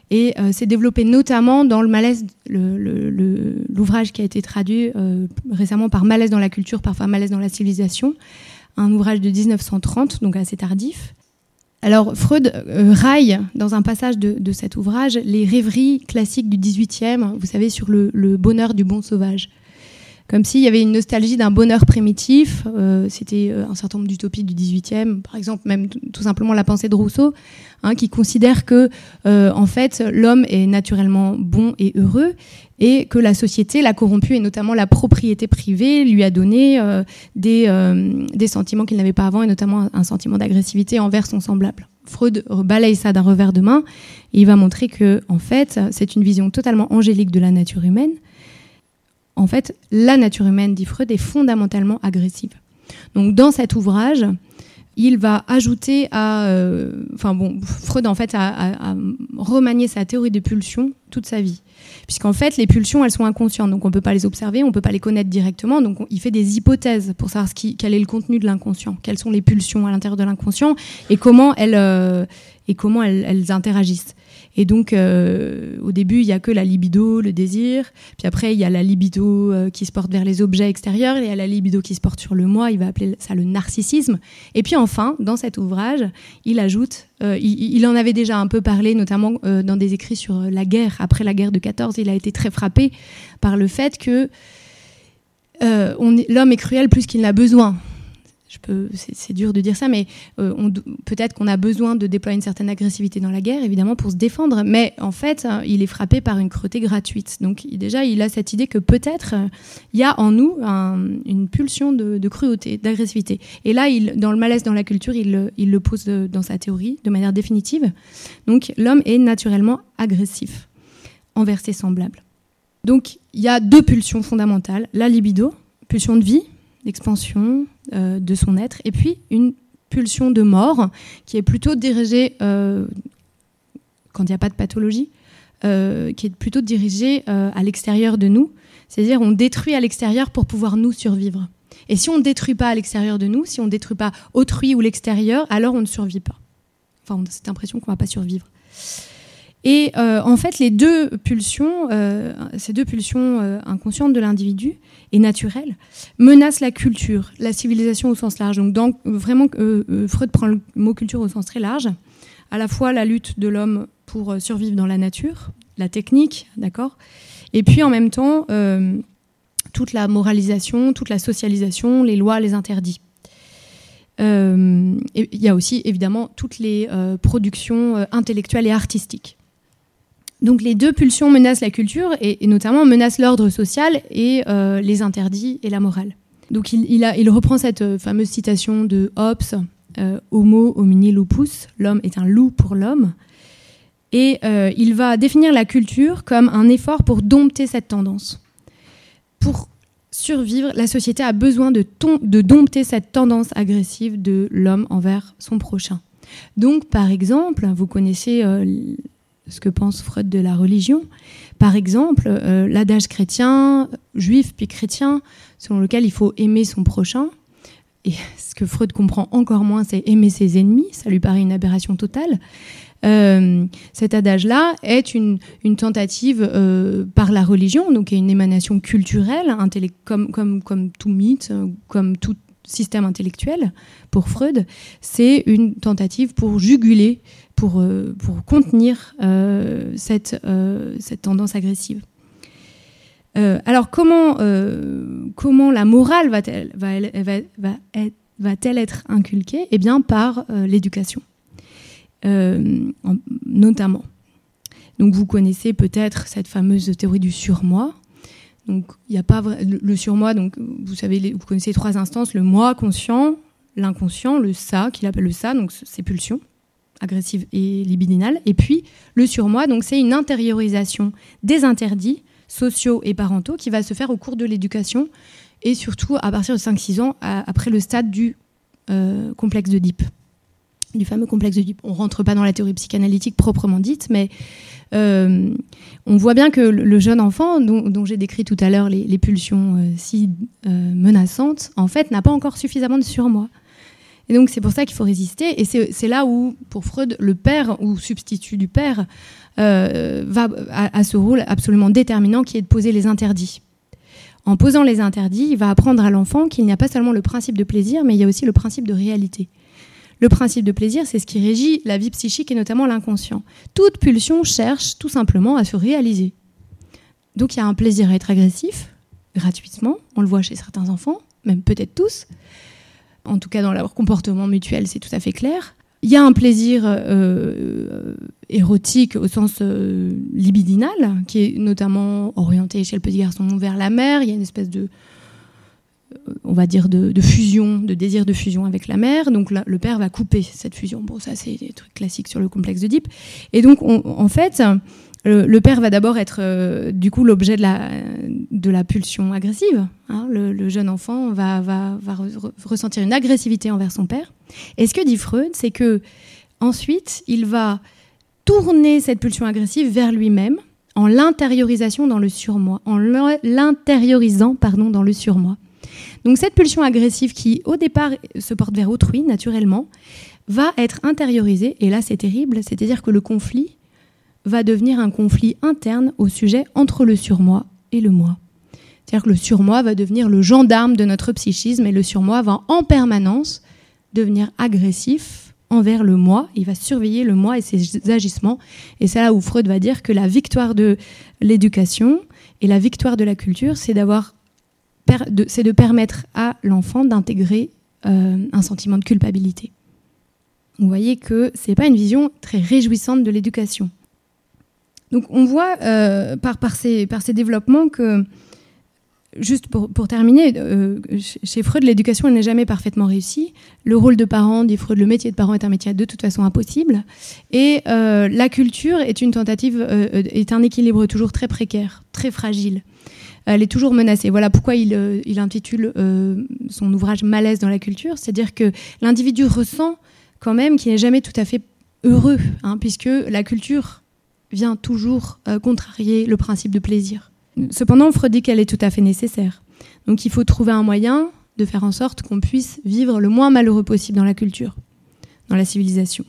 [SPEAKER 1] Et euh, c'est développé notamment dans le malaise, le, le, le, l'ouvrage qui a été traduit euh, récemment par Malaise dans la culture, parfois Malaise dans la civilisation, un ouvrage de dix-neuf cent trente, donc assez tardif. Alors Freud euh, raille dans un passage de, de cet ouvrage les rêveries classiques du dix-huitième, vous savez, sur le, le bonheur du bon sauvage. Comme s'il y avait une nostalgie d'un bonheur primitif. Euh, c'était un certain nombre d'utopies du dix-huitième, par exemple même t- tout simplement la pensée de Rousseau, hein, qui considère que euh, en fait l'homme est naturellement bon et heureux et que la société l'a corrompu, et notamment la propriété privée lui a donné euh, des, euh, des sentiments qu'il n'avait pas avant, et notamment un, un sentiment d'agressivité envers son semblable. Freud balaye ça d'un revers de main et il va montrer que en fait c'est une vision totalement angélique de la nature humaine. En fait, la nature humaine, dit Freud, est fondamentalement agressive. Donc, dans cet ouvrage, il va ajouter à... Euh, enfin bon, Freud, en fait, a, a, a remanié sa théorie des pulsions toute sa vie. Puisqu'en fait, les pulsions, elles sont inconscientes. Donc, on ne peut pas les observer, on ne peut pas les connaître directement. Donc, on, il fait des hypothèses pour savoir ce qui, quel est le contenu de l'inconscient, quelles sont les pulsions à l'intérieur de l'inconscient et comment elles, euh, et comment elles, elles interagissent. Et donc, euh, au début, il n'y a que la libido, le désir. Puis après, il y a la libido euh, qui se porte vers les objets extérieurs. Il y a la libido qui se porte sur le moi. Il va appeler ça le narcissisme. Et puis enfin, dans cet ouvrage, il ajoute... Euh, il, il en avait déjà un peu parlé, notamment euh, dans des écrits sur la guerre. Après la guerre de quatorze, il a été très frappé par le fait que euh, on est, l'homme est cruel plus qu'il n'a besoin. Je peux, c'est, c'est dur de dire ça, mais euh, on, peut-être qu'on a besoin de déployer une certaine agressivité dans la guerre, évidemment, pour se défendre. Mais en fait, hein, il est frappé par une cruauté gratuite. Donc déjà, il a cette idée que peut-être euh, il y a en nous un, une pulsion de, de cruauté, d'agressivité. Et là, il, dans le malaise dans la culture, il, il le pose dans sa théorie de manière définitive. Donc l'homme est naturellement agressif envers ses semblables. Donc il y a deux pulsions fondamentales. La libido, pulsion de vie, d'expansion euh, de son être, et puis une pulsion de mort qui est plutôt dirigée, euh, quand il n'y a pas de pathologie, euh, qui est plutôt dirigée euh, à l'extérieur de nous, c'est-à-dire on détruit à l'extérieur pour pouvoir nous survivre. Et si on ne détruit pas à l'extérieur de nous, si on ne détruit pas autrui ou l'extérieur, alors on ne survit pas. Enfin, on a cette impression qu'on ne va pas survivre. Et euh, en fait, les deux pulsions, euh, ces deux pulsions euh, inconscientes de l'individu et naturelles, menacent la culture, la civilisation au sens large. Donc, dans, vraiment, euh, euh, Freud prend le mot culture au sens très large. À la fois la lutte de l'homme pour euh, survivre dans la nature, la technique, d'accord, et puis en même temps euh, toute la moralisation, toute la socialisation, les lois, les interdits. Euh, il y a aussi évidemment toutes les euh, productions euh, intellectuelles et artistiques. Donc les deux pulsions menacent la culture et, et notamment menacent l'ordre social et euh, les interdits et la morale. Donc il, il, a, il reprend cette fameuse citation de Hobbes, euh, « Homo homini lupus », l'homme est un loup pour l'homme, et euh, il va définir la culture comme un effort pour dompter cette tendance. Pour survivre, la société a besoin de, ton, de dompter cette tendance agressive de l'homme envers son prochain. Donc par exemple, vous connaissez... Euh, ce que pense Freud de la religion. Par exemple, euh, l'adage chrétien, juif puis chrétien, selon lequel il faut aimer son prochain. Et ce que Freud comprend encore moins, c'est aimer ses ennemis. Ça lui paraît une aberration totale. Euh, cet adage-là est une, une tentative euh, par la religion, donc est une émanation culturelle, intellect- comme, comme, comme tout mythe, comme tout système intellectuel pour Freud. C'est une tentative pour juguler, pour, euh, pour contenir euh, cette, euh, cette tendance agressive. Euh, alors comment, euh, comment la morale va-t-elle, va, va, va, va-t-elle être inculquée ? Eh bien par euh, l'éducation, euh, en, notamment. Donc vous connaissez peut-être cette fameuse théorie du surmoi. Donc il y a pas vrai, le, le surmoi. Donc vous savez, vous connaissez trois instances : le moi conscient, l'inconscient, le ça qu'il appelle le ça, donc c'est pulsions agressives et libidinales, et puis le surmoi. Donc c'est une intériorisation des interdits sociaux et parentaux qui va se faire au cours de l'éducation et surtout à partir de cinq six ans, à, après le stade du euh, complexe d'Oedipe, du fameux complexe d'Oedipe. On ne rentre pas dans la théorie psychanalytique proprement dite, mais euh, on voit bien que le jeune enfant, dont, dont j'ai décrit tout à l'heure les, les pulsions euh, si euh, menaçantes, en fait, n'a pas encore suffisamment de surmoi. Et donc c'est pour ça qu'il faut résister. Et c'est, c'est là où, pour Freud, le père ou substitut du père euh, va à, à ce rôle absolument déterminant qui est de poser les interdits. En posant les interdits, il va apprendre à l'enfant qu'il n'y a pas seulement le principe de plaisir, mais il y a aussi le principe de réalité. Le principe de plaisir, c'est ce qui régit la vie psychique et notamment l'inconscient. Toute pulsion cherche tout simplement à se réaliser. Donc il y a un plaisir à être agressif, gratuitement, on le voit chez certains enfants, même peut-être tous, en tout cas dans leur comportement mutuel, c'est tout à fait clair. Il y a un plaisir euh, érotique au sens euh, libidinal, qui est notamment orienté chez le petit garçon vers la mère. Il y a une espèce de, euh, on va dire, de, de fusion, de désir de fusion avec la mère. Donc là, le père va couper cette fusion. Bon, ça, c'est des trucs classiques sur le complexe d'Oedipe. Et donc, on, en fait, le, le père va d'abord être, euh, du coup, l'objet de la, de la pulsion agressive. Hein. Le, le jeune enfant va, va, va re- ressentir une agressivité envers son père. Et ce que dit Freud, c'est que ensuite, il va tourner cette pulsion agressive vers lui-même en l'intériorisation dans le surmoi, en l'intériorisant pardon, dans le surmoi. Donc cette pulsion agressive qui, au départ, se porte vers autrui, naturellement, va être intériorisée, et là c'est terrible, c'est-à-dire que le conflit va devenir un conflit interne au sujet entre le surmoi et le moi. C'est-à-dire que le surmoi va devenir le gendarme de notre psychisme, et le surmoi va en permanence devenir agressif envers le moi. Il va surveiller le moi et ses agissements. Et c'est là où Freud va dire que la victoire de l'éducation et la victoire de la culture, c'est, d'avoir, c'est de permettre à l'enfant d'intégrer euh, un sentiment de culpabilité. Vous voyez que ce n'est pas une vision très réjouissante de l'éducation. Donc on voit euh, par, par, ces, par ces développements que, juste pour, pour terminer, euh, chez Freud, l'éducation elle n'est jamais parfaitement réussie. Le rôle de parent, dit Freud, le métier de parent est un métier de toute façon impossible. Et euh, la culture est une tentative, euh, est un équilibre toujours très précaire, très fragile. Elle est toujours menacée. Voilà pourquoi il, euh, il intitule euh, son ouvrage « Malaise dans la culture », c'est-à-dire que l'individu ressent quand même qu'il n'est jamais tout à fait heureux, hein, puisque la culture vient toujours euh, contrarier le principe de plaisir. Cependant, Freud dit qu'elle est tout à fait nécessaire. Donc il faut trouver un moyen de faire en sorte qu'on puisse vivre le moins malheureux possible dans la culture, dans la civilisation.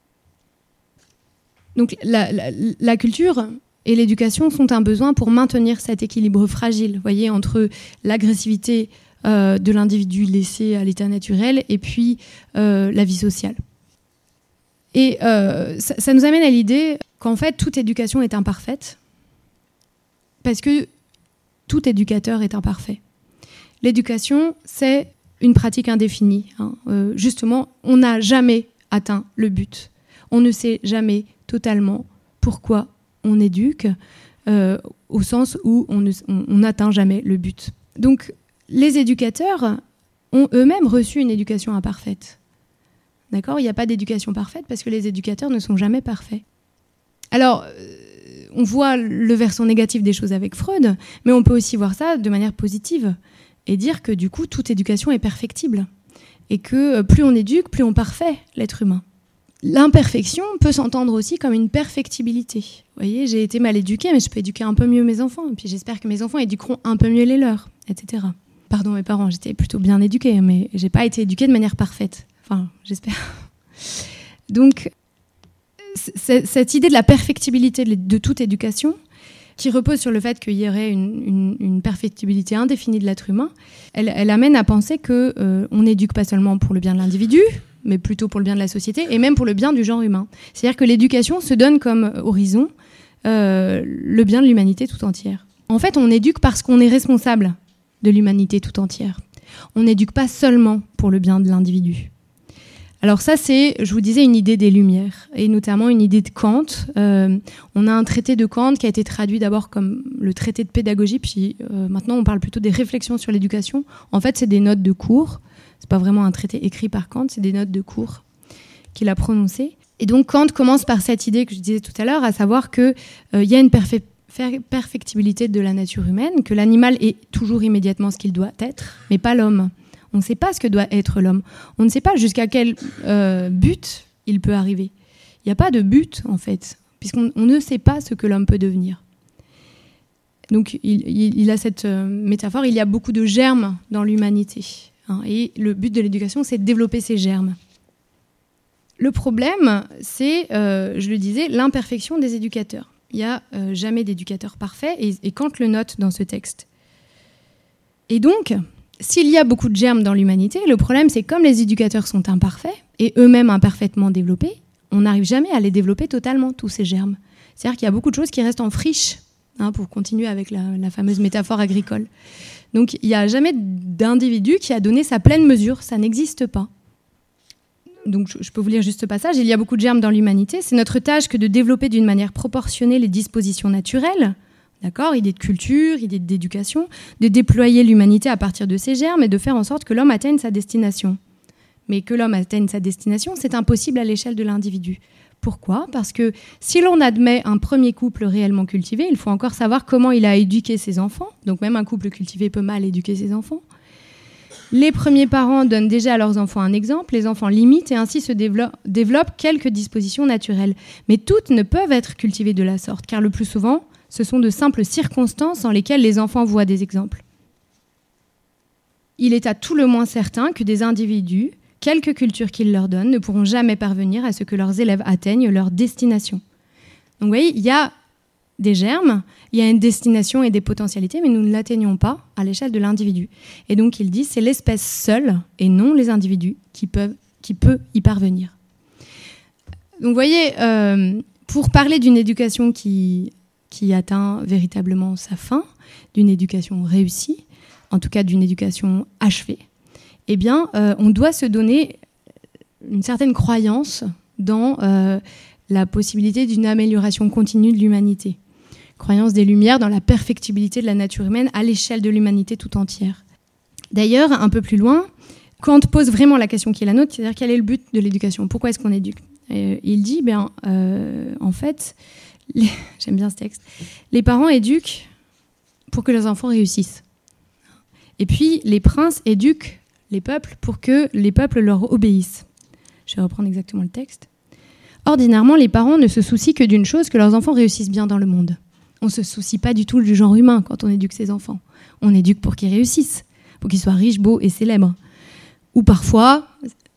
[SPEAKER 1] Donc la, la, la culture et l'éducation sont un besoin pour maintenir cet équilibre fragile, voyez, entre l'agressivité euh, de l'individu laissé à l'état naturel et puis euh, la vie sociale. Et euh, ça, ça nous amène à l'idée qu'en fait, toute éducation est imparfaite, parce que tout éducateur est imparfait. L'éducation, c'est une pratique indéfinie. Hein. Euh, justement, on n'a jamais atteint le but. On ne sait jamais totalement pourquoi on éduque, euh, au sens où on n'atteint jamais le but. Donc, les éducateurs ont eux-mêmes reçu une éducation imparfaite. D'accord ? Il n'y a pas d'éducation parfaite parce que les éducateurs ne sont jamais parfaits. Alors, on voit le versant négatif des choses avec Freud, mais on peut aussi voir ça de manière positive et dire que du coup, toute éducation est perfectible et que plus on éduque, plus on parfait l'être humain. L'imperfection peut s'entendre aussi comme une perfectibilité. Vous voyez, j'ai été mal éduquée, mais je peux éduquer un peu mieux mes enfants, et puis j'espère que mes enfants éduqueront un peu mieux les leurs, et cetera. Pardon mes parents, j'étais plutôt bien éduquée, mais j'ai pas été éduquée de manière parfaite. Enfin, j'espère. Donc, c'est, cette idée de la perfectibilité de toute éducation, qui repose sur le fait qu'il y aurait une, une, une perfectibilité indéfinie de l'être humain, elle, elle amène à penser qu'on euh, n'éduque pas seulement pour le bien de l'individu, mais plutôt pour le bien de la société, et même pour le bien du genre humain. C'est-à-dire que l'éducation se donne comme horizon euh, le bien de l'humanité tout entière. En fait, on éduque parce qu'on est responsable de l'humanité tout entière. On n'éduque pas seulement pour le bien de l'individu. Alors ça, c'est, je vous disais, une idée des Lumières, et notamment une idée de Kant. Euh, on a un traité de Kant qui a été traduit d'abord comme le traité de pédagogie, puis euh, maintenant on parle plutôt des réflexions sur l'éducation. En fait, c'est des notes de cours. C'est pas vraiment un traité écrit par Kant, c'est des notes de cours qu'il a prononcées. Et donc Kant commence par cette idée que je disais tout à l'heure, à savoir qu'il euh, y a une perfe- perfectibilité de la nature humaine, que l'animal est toujours immédiatement ce qu'il doit être, mais pas l'homme. On ne sait pas ce que doit être l'homme. On ne sait pas jusqu'à quel euh, but il peut arriver. Il n'y a pas de but, en fait, puisqu'on on ne sait pas ce que l'homme peut devenir. Donc, il, il, il a cette euh, métaphore, il y a beaucoup de germes dans l'humanité. Hein, et le but de l'éducation, c'est de développer ces germes. Le problème, c'est, euh, je le disais, l'imperfection des éducateurs. Il n'y a euh, jamais d'éducateur parfait, et, et Kant le note dans ce texte. Et donc, s'il y a beaucoup de germes dans l'humanité, le problème, c'est que comme les éducateurs sont imparfaits, et eux-mêmes imparfaitement développés, on n'arrive jamais à les développer totalement, tous ces germes. C'est-à-dire qu'il y a beaucoup de choses qui restent en friche, hein, pour continuer avec la, la fameuse métaphore agricole. Donc, il n'y a jamais d'individu qui a donné sa pleine mesure, ça n'existe pas. Donc, je peux vous lire juste ce passage. Il y a beaucoup de germes dans l'humanité. C'est notre tâche que de développer d'une manière proportionnée les dispositions naturelles, d'accord, idée de culture, idée d'éducation, de déployer l'humanité à partir de ces germes et de faire en sorte que l'homme atteigne sa destination. Mais que l'homme atteigne sa destination, c'est impossible à l'échelle de l'individu. Pourquoi ? Parce que si l'on admet un premier couple réellement cultivé, il faut encore savoir comment il a éduqué ses enfants. Donc même un couple cultivé peut mal éduquer ses enfants. Les premiers parents donnent déjà à leurs enfants un exemple, les enfants l'imitent et ainsi se développent, développent quelques dispositions naturelles. Mais toutes ne peuvent être cultivées de la sorte, car le plus souvent, ce sont de simples circonstances dans lesquelles les enfants voient des exemples. Il est à tout le moins certain que des individus, quelque culture qu'ils leur donnent, ne pourront jamais parvenir à ce que leurs élèves atteignent leur destination. Donc vous voyez, il y a des germes, il y a une destination et des potentialités, mais nous ne l'atteignons pas à l'échelle de l'individu. Et donc il dit, c'est l'espèce seule, et non les individus, qui peuvent, qui peut y parvenir. Donc vous voyez, euh, pour parler d'une éducation qui, qui atteint véritablement sa fin, d'une éducation réussie, en tout cas d'une éducation achevée, eh bien, euh, on doit se donner une certaine croyance dans euh, la possibilité d'une amélioration continue de l'humanité. Croyance des Lumières dans la perfectibilité de la nature humaine à l'échelle de l'humanité tout entière. D'ailleurs, un peu plus loin, Kant pose vraiment la question qui est la nôtre, c'est-à-dire quel est le but de l'éducation ? Pourquoi est-ce qu'on éduque ? Et il dit, ben, euh, en fait, les... j'aime bien ce texte, les parents éduquent pour que leurs enfants réussissent. Et puis, les princes éduquent les peuples pour que les peuples leur obéissent. Je vais reprendre exactement le texte. Ordinairement, les parents ne se soucient que d'une chose, que leurs enfants réussissent bien dans le monde. On ne se soucie pas du tout du genre humain quand on éduque ses enfants. On éduque pour qu'ils réussissent, pour qu'ils soient riches, beaux et célèbres. Ou parfois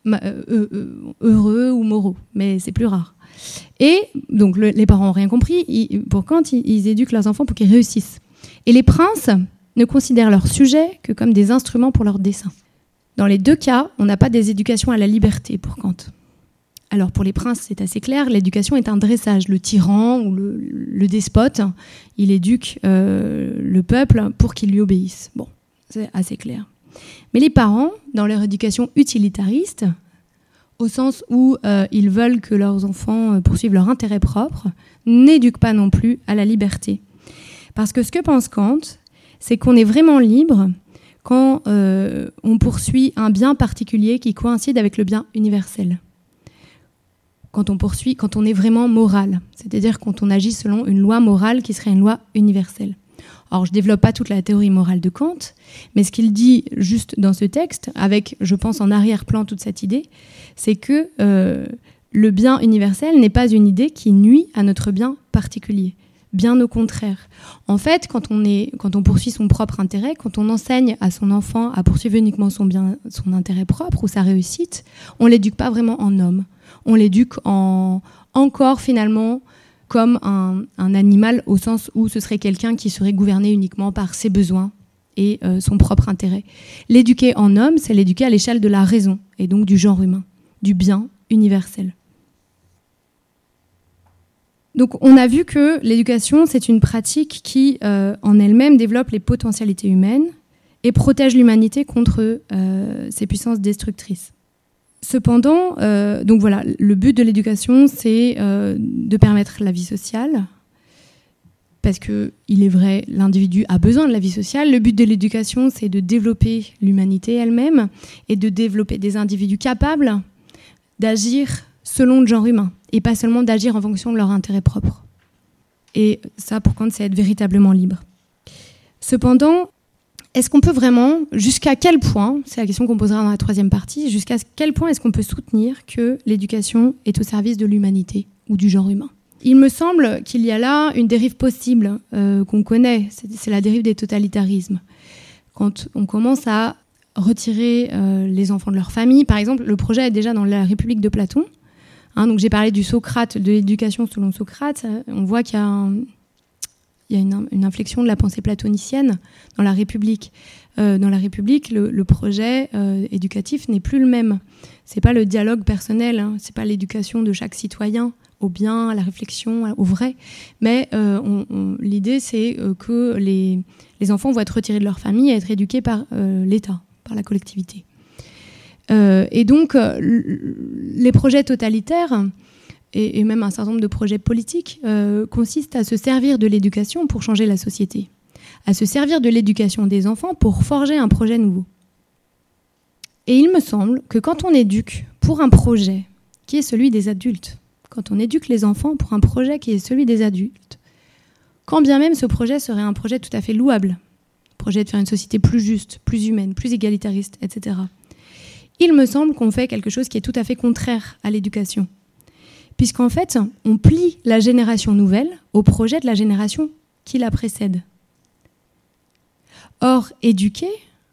[SPEAKER 1] heureux ou moraux, mais c'est plus rare. Et donc le, les parents n'ont rien compris. Ils, pour Kant, ils, ils éduquent leurs enfants pour qu'ils réussissent. Et les princes ne considèrent leurs sujets que comme des instruments pour leurs desseins. Dans les deux cas, on n'a pas des éducations à la liberté pour Kant. Alors pour les princes, c'est assez clair, l'éducation est un dressage. Le tyran ou le, le despote, il éduque euh, le peuple pour qu'il lui obéisse. Bon, c'est assez clair. Mais les parents, dans leur éducation utilitariste, au sens où euh, ils veulent que leurs enfants poursuivent leur intérêt propre, n'éduquent pas non plus à la liberté. Parce que ce que pense Kant, c'est qu'on est vraiment libre quand euh, on poursuit un bien particulier qui coïncide avec le bien universel. Quand on poursuit, quand on est vraiment moral, c'est-à-dire quand on agit selon une loi morale qui serait une loi universelle. Alors, je ne développe pas toute la théorie morale de Kant, mais ce qu'il dit juste dans ce texte, avec, je pense, en arrière-plan toute cette idée, c'est que euh, le bien universel n'est pas une idée qui nuit à notre bien particulier. Bien au contraire. En fait, quand on, est, quand on poursuit son propre intérêt, quand on enseigne à son enfant à poursuivre uniquement son, bien, son intérêt propre ou sa réussite, on ne l'éduque pas vraiment en homme. On l'éduque en, encore finalement comme un, un animal au sens où ce serait quelqu'un qui serait gouverné uniquement par ses besoins et euh, son propre intérêt. L'éduquer en homme, c'est l'éduquer à l'échelle de la raison et donc du genre humain, du bien universel. Donc on a vu que l'éducation, c'est une pratique qui, euh, en elle-même, développe les potentialités humaines et protège l'humanité contre euh, ses puissances destructrices. Cependant, euh, donc voilà, le but de l'éducation, c'est euh, de permettre la vie sociale, parce que il est vrai, l'individu a besoin de la vie sociale. Le but de l'éducation, c'est de développer l'humanité elle-même et de développer des individus capables d'agir selon le genre humain et pas seulement d'agir en fonction de leur intérêt propre. Et ça, pour Kant, c'est être véritablement libre. Cependant, est-ce qu'on peut vraiment, jusqu'à quel point, c'est la question qu'on posera dans la troisième partie, jusqu'à quel point est-ce qu'on peut soutenir que l'éducation est au service de l'humanité ou du genre humain ? Il me semble qu'il y a là une dérive possible euh, qu'on connaît, c'est, c'est la dérive des totalitarismes. Quand on commence à retirer euh, les enfants de leur famille. Par exemple, le projet est déjà dans la République de Platon. Hein, donc j'ai parlé du Socrate, de l'éducation selon Socrate. On voit qu'il y a, un, il y a une, une inflexion de la pensée platonicienne dans la République. Euh, dans la République, le, le projet euh, éducatif n'est plus le même. C'est pas le dialogue personnel, hein, c'est pas l'éducation de chaque citoyen au bien, à la réflexion, au vrai. Mais euh, on, on, l'idée, c'est euh, que les, les enfants vont être retirés de leur famille et être éduqués par euh, l'État, par la collectivité. Euh, et donc, euh, les projets totalitaires, et, et même un certain nombre de projets politiques, euh, consistent à se servir de l'éducation pour changer la société, à se servir de l'éducation des enfants pour forger un projet nouveau. Et il me semble que quand on éduque pour un projet qui est celui des adultes, quand on éduque les enfants pour un projet qui est celui des adultes, quand bien même ce projet serait un projet tout à fait louable, projet de faire une société plus juste, plus humaine, plus égalitariste, et cetera, il me semble qu'on fait quelque chose qui est tout à fait contraire à l'éducation. Puisqu'en fait, on plie la génération nouvelle au projet de la génération qui la précède. Or, éduquer,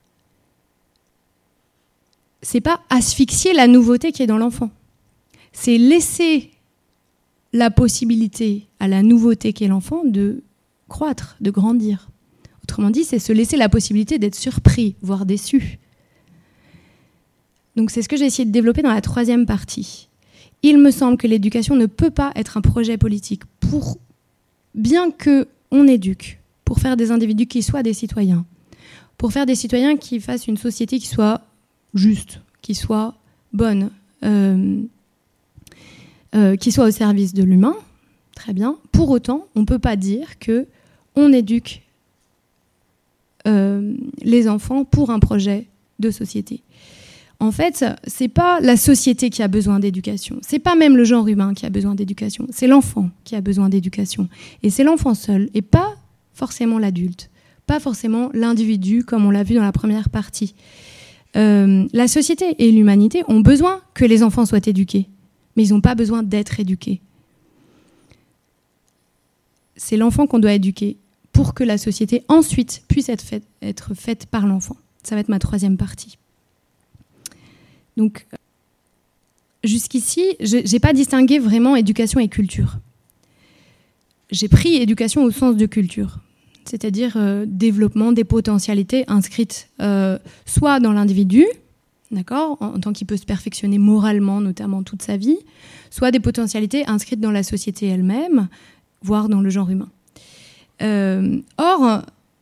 [SPEAKER 1] c'est pas asphyxier la nouveauté qui est dans l'enfant. C'est laisser la possibilité à la nouveauté qui est l'enfant de croître, de grandir. Autrement dit, c'est se laisser la possibilité d'être surpris, voire déçu. Donc c'est ce que j'ai essayé de développer dans la troisième partie. Il me semble que l'éducation ne peut pas être un projet politique. Pour, bien qu'on éduque, pour faire des individus qui soient des citoyens, pour faire des citoyens qui fassent une société qui soit juste, qui soit bonne, euh, euh, qui soit au service de l'humain, très bien. Pour autant, on ne peut pas dire qu'on éduque euh, les enfants pour un projet de société. En fait, c'est pas la société qui a besoin d'éducation, c'est pas même le genre humain qui a besoin d'éducation, c'est l'enfant qui a besoin d'éducation. Et c'est l'enfant seul, et pas forcément l'adulte, pas forcément l'individu, comme on l'a vu dans la première partie. Euh, la société et l'humanité ont besoin que les enfants soient éduqués, mais ils n'ont pas besoin d'être éduqués. C'est l'enfant qu'on doit éduquer pour que la société ensuite puisse être faite, être faite par l'enfant. Ça va être ma troisième partie. Donc, jusqu'ici, je n'ai pas distingué vraiment éducation et culture. J'ai pris éducation au sens de culture, c'est-à-dire euh, développement des potentialités inscrites euh, soit dans l'individu, d'accord, en, en tant qu'il peut se perfectionner moralement, notamment toute sa vie, soit des potentialités inscrites dans la société elle-même, voire dans le genre humain. Euh, or,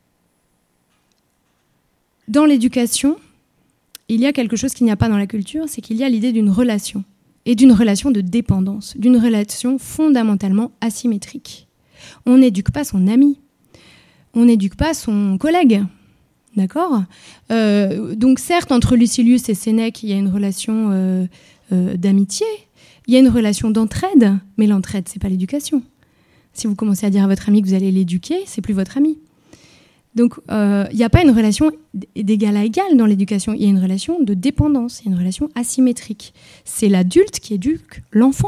[SPEAKER 1] dans l'éducation, il y a quelque chose qu'il n'y a pas dans la culture, c'est qu'il y a l'idée d'une relation, et d'une relation de dépendance, d'une relation fondamentalement asymétrique. On n'éduque pas son ami, on n'éduque pas son collègue, d'accord ? euh, Donc certes, entre Lucilius et Sénèque, il y a une relation euh, euh, d'amitié, il y a une relation d'entraide, mais l'entraide, c'est pas l'éducation. Si vous commencez à dire à votre ami que vous allez l'éduquer, c'est plus votre ami. Donc, il euh, n'y a pas une relation d'égal à égal dans l'éducation. Il y a une relation de dépendance, il y a une relation asymétrique. C'est l'adulte qui éduque l'enfant.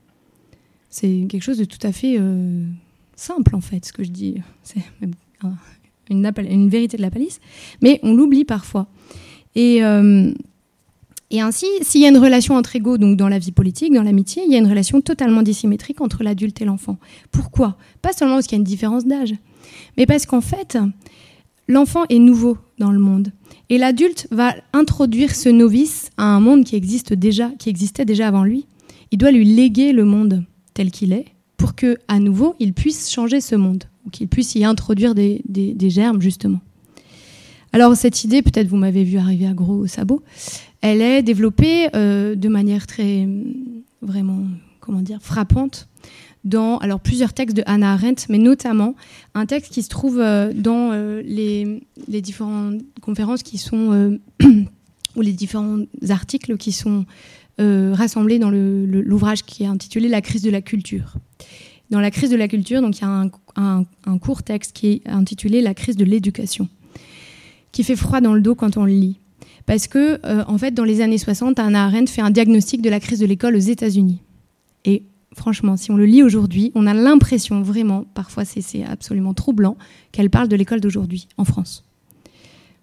[SPEAKER 1] C'est quelque chose de tout à fait euh, simple, en fait, ce que je dis. C'est même une, une vérité de la palisse. Mais on l'oublie parfois. Et, euh, et ainsi, s'il y a une relation entre égaux, donc dans la vie politique, dans l'amitié, il y a une relation totalement dissymétrique entre l'adulte et l'enfant. Pourquoi ? Pas seulement parce qu'il y a une différence d'âge, mais parce qu'en fait, l'enfant est nouveau dans le monde. Et l'adulte va introduire ce novice à un monde qui existe déjà, qui existait déjà avant lui. Il doit lui léguer le monde tel qu'il est pour qu'à nouveau, il puisse changer ce monde, ou qu'il puisse y introduire des, des, des germes, justement. Alors, cette idée, peut-être vous m'avez vu arriver à gros sabots, elle est développée euh, de manière très, vraiment, comment dire, frappante, dans alors, plusieurs textes de Hannah Arendt, mais notamment un texte qui se trouve euh, dans euh, les, les différentes conférences qui sont, euh, ou les différents articles qui sont euh, rassemblés dans le, le, l'ouvrage qui est intitulé « La crise de la culture ». Dans la crise de la culture, donc, il y a un, un, un court texte qui est intitulé « La crise de l'éducation », qui fait froid dans le dos quand on le lit. Parce que, euh, en fait, dans les années soixante, Hannah Arendt fait un diagnostic de la crise de l'école aux États-Unis. Et franchement, si on le lit aujourd'hui, on a l'impression vraiment, parfois c'est, c'est absolument troublant, qu'elle parle de l'école d'aujourd'hui, en France.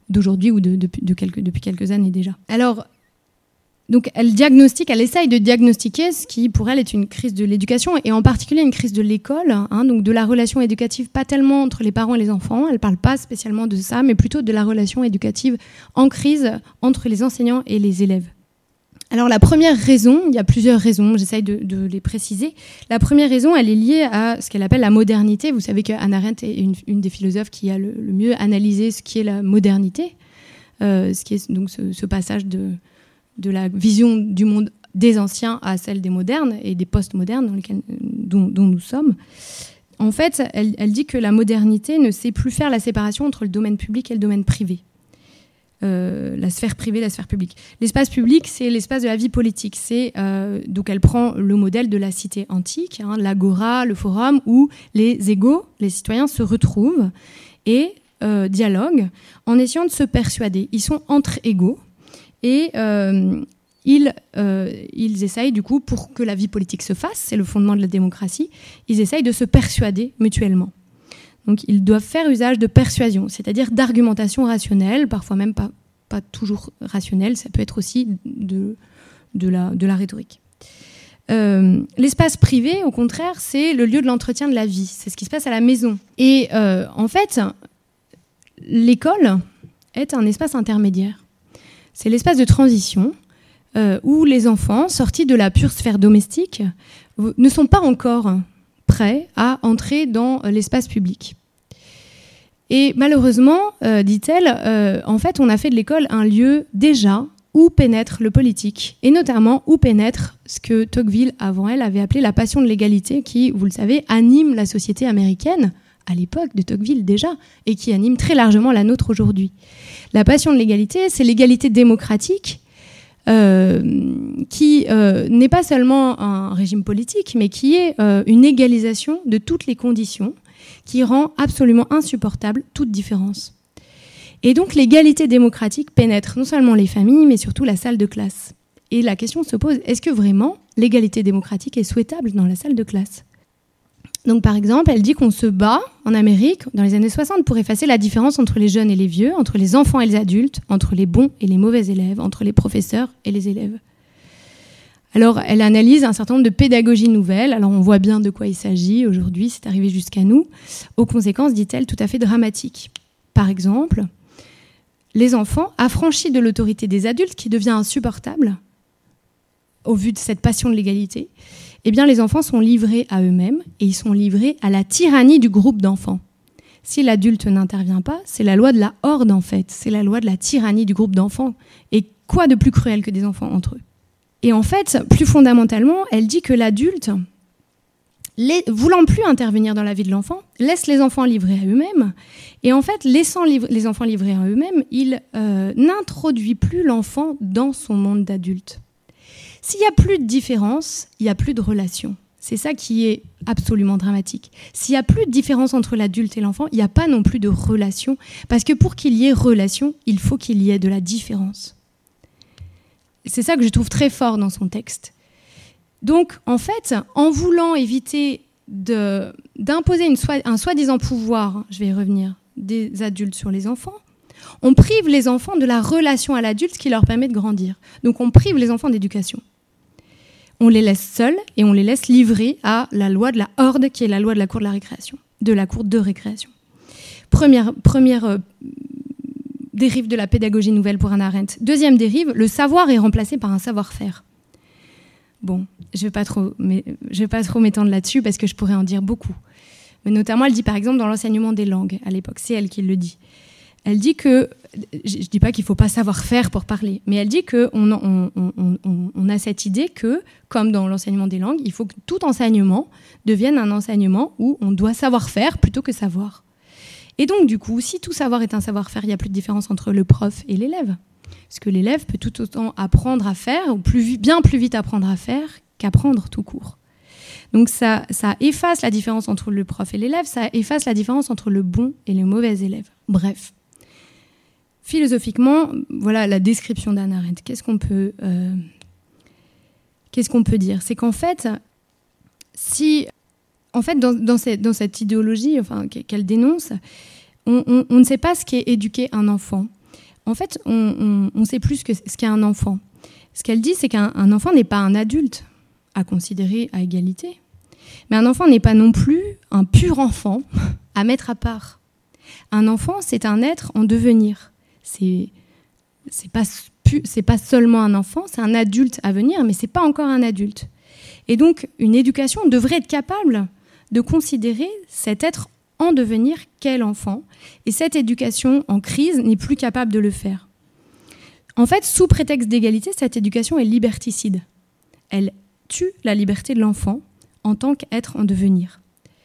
[SPEAKER 1] d'aujourd'hui ou de, de, de quelques, depuis quelques années déjà. Alors, donc elle diagnostique, elle essaye de diagnostiquer ce qui pour elle est une crise de l'éducation et en particulier une crise de l'école, hein, donc de la relation éducative, pas tellement entre les parents et les enfants, elle parle pas spécialement de ça, mais plutôt de la relation éducative en crise entre les enseignants et les élèves. Alors la première raison, il y a plusieurs raisons, j'essaye de, de les préciser. La première raison, elle est liée à ce qu'elle appelle la modernité. Vous savez qu'Hannah Arendt est une, une des philosophes qui a le, le mieux analysé ce qui est la modernité, euh, ce qui est donc ce, ce passage de, de la vision du monde des anciens à celle des modernes et des post-modernes dans lesquels, dont, dont nous sommes. En fait, elle, elle dit que la modernité ne sait plus faire la séparation entre le domaine public et le domaine privé. Euh, la sphère privée, la sphère publique. L'espace public, c'est l'espace de la vie politique. C'est, euh, donc elle prend le modèle de la cité antique, hein, l'agora, le forum, où les égaux, les citoyens se retrouvent et euh, dialoguent en essayant de se persuader. Ils sont entre égaux et euh, ils, euh, ils essayent, du coup, pour que la vie politique se fasse, c'est le fondement de la démocratie, ils essayent de se persuader mutuellement. Donc, ils doivent faire usage de persuasion, c'est-à-dire d'argumentation rationnelle, parfois même pas, pas toujours rationnelle, ça peut être aussi de, de, la, de la rhétorique. Euh, l'espace privé, au contraire, c'est le lieu de l'entretien de la vie, c'est ce qui se passe à la maison. Et euh, en fait, l'école est un espace intermédiaire. C'est l'espace de transition euh, où les enfants, sortis de la pure sphère domestique, ne sont pas encore prêts à entrer dans l'espace public. Et malheureusement, euh, dit-elle, euh, en fait, on a fait de l'école un lieu déjà où pénètre le politique, et notamment où pénètre ce que Tocqueville, avant elle, avait appelé la passion de l'égalité, qui, vous le savez, anime la société américaine, à l'époque de Tocqueville déjà, et qui anime très largement la nôtre aujourd'hui. La passion de l'égalité, c'est l'égalité démocratique, Euh, qui euh, n'est pas seulement un régime politique, mais qui est euh, une égalisation de toutes les conditions qui rend absolument insupportable toute différence. Et donc l'égalité démocratique pénètre non seulement les familles, mais surtout la salle de classe. Et la question se pose, est-ce que vraiment l'égalité démocratique est souhaitable dans la salle de classe ? Donc par exemple, elle dit qu'on se bat en Amérique dans les années soixante pour effacer la différence entre les jeunes et les vieux, entre les enfants et les adultes, entre les bons et les mauvais élèves, entre les professeurs et les élèves. Alors elle analyse un certain nombre de pédagogies nouvelles, alors on voit bien de quoi il s'agit aujourd'hui, c'est arrivé jusqu'à nous, aux conséquences, dit-elle, tout à fait dramatiques. Par exemple, les enfants, affranchis de l'autorité des adultes qui devient insupportable au vu de cette passion de l'égalité, eh bien, les enfants sont livrés à eux-mêmes et ils sont livrés à la tyrannie du groupe d'enfants. Si l'adulte n'intervient pas, c'est la loi de la horde, en fait. C'est la loi de la tyrannie du groupe d'enfants. Et quoi de plus cruel que des enfants entre eux ? Et en fait, plus fondamentalement, elle dit que l'adulte, les, voulant plus intervenir dans la vie de l'enfant, laisse les enfants livrés à eux-mêmes. Et en fait, laissant livre, les enfants livrés à eux-mêmes, il euh, n'introduit plus l'enfant dans son monde d'adulte. S'il n'y a plus de différence, il n'y a plus de relation. C'est ça qui est absolument dramatique. S'il n'y a plus de différence entre l'adulte et l'enfant, il n'y a pas non plus de relation. Parce que pour qu'il y ait relation, il faut qu'il y ait de la différence. C'est ça que je trouve très fort dans son texte. Donc, en fait, en voulant éviter de, d'imposer une soi, un soi-disant pouvoir, je vais y revenir, des adultes sur les enfants, on prive les enfants de la relation à l'adulte qui leur permet de grandir. Donc, on prive les enfants d'éducation. On les laisse seuls et on les laisse livrés à la loi de la horde, qui est la loi de la cour de la récréation, de la cour de récréation. Première, première euh, dérive de la pédagogie nouvelle pour Hannah Arendt. Deuxième dérive, le savoir est remplacé par un savoir-faire. Bon, je ne vais pas trop, mais, je vais pas trop m'étendre là-dessus parce que je pourrais en dire beaucoup. Mais notamment, elle dit par exemple dans l'enseignement des langues, à l'époque, c'est elle qui le dit. Elle dit que, je ne dis pas qu'il ne faut pas savoir faire pour parler, mais elle dit qu'on on, on, on, on a cette idée que, comme dans l'enseignement des langues, il faut que tout enseignement devienne un enseignement où on doit savoir faire plutôt que savoir. Et donc, du coup, si tout savoir est un savoir-faire, il n'y a plus de différence entre le prof et l'élève. Parce que l'élève peut tout autant apprendre à faire, ou plus, bien plus vite apprendre à faire qu'apprendre tout court. Donc ça, ça efface la différence entre le prof et l'élève, ça efface la différence entre le bon et le mauvais élève. Bref. Philosophiquement, voilà la description d'Hannah Arendt. Qu'est-ce qu'on peut, euh, qu'est-ce qu'on peut dire ? C'est qu'en fait, si, en fait, dans, dans, cette, dans cette idéologie, enfin, qu'elle dénonce, on, on, on ne sait pas ce qu'est éduquer un enfant. en fait, on, on, on sait plus que ce qu'est un enfant. Ce qu'elle dit, c'est qu'un enfant n'est pas un adulte à considérer à égalité, mais un enfant n'est pas non plus un pur enfant à mettre à part. Un enfant, c'est un être en devenir. C'est, c'est pas, c'est pas seulement un enfant, c'est un adulte à venir, mais c'est pas encore un adulte. Et donc, une éducation devrait être capable de considérer cet être en devenir qu'est l'enfant. Et cette éducation en crise n'est plus capable de le faire. En fait, sous prétexte d'égalité, cette éducation est liberticide. Elle tue la liberté de l'enfant en tant qu'être en devenir.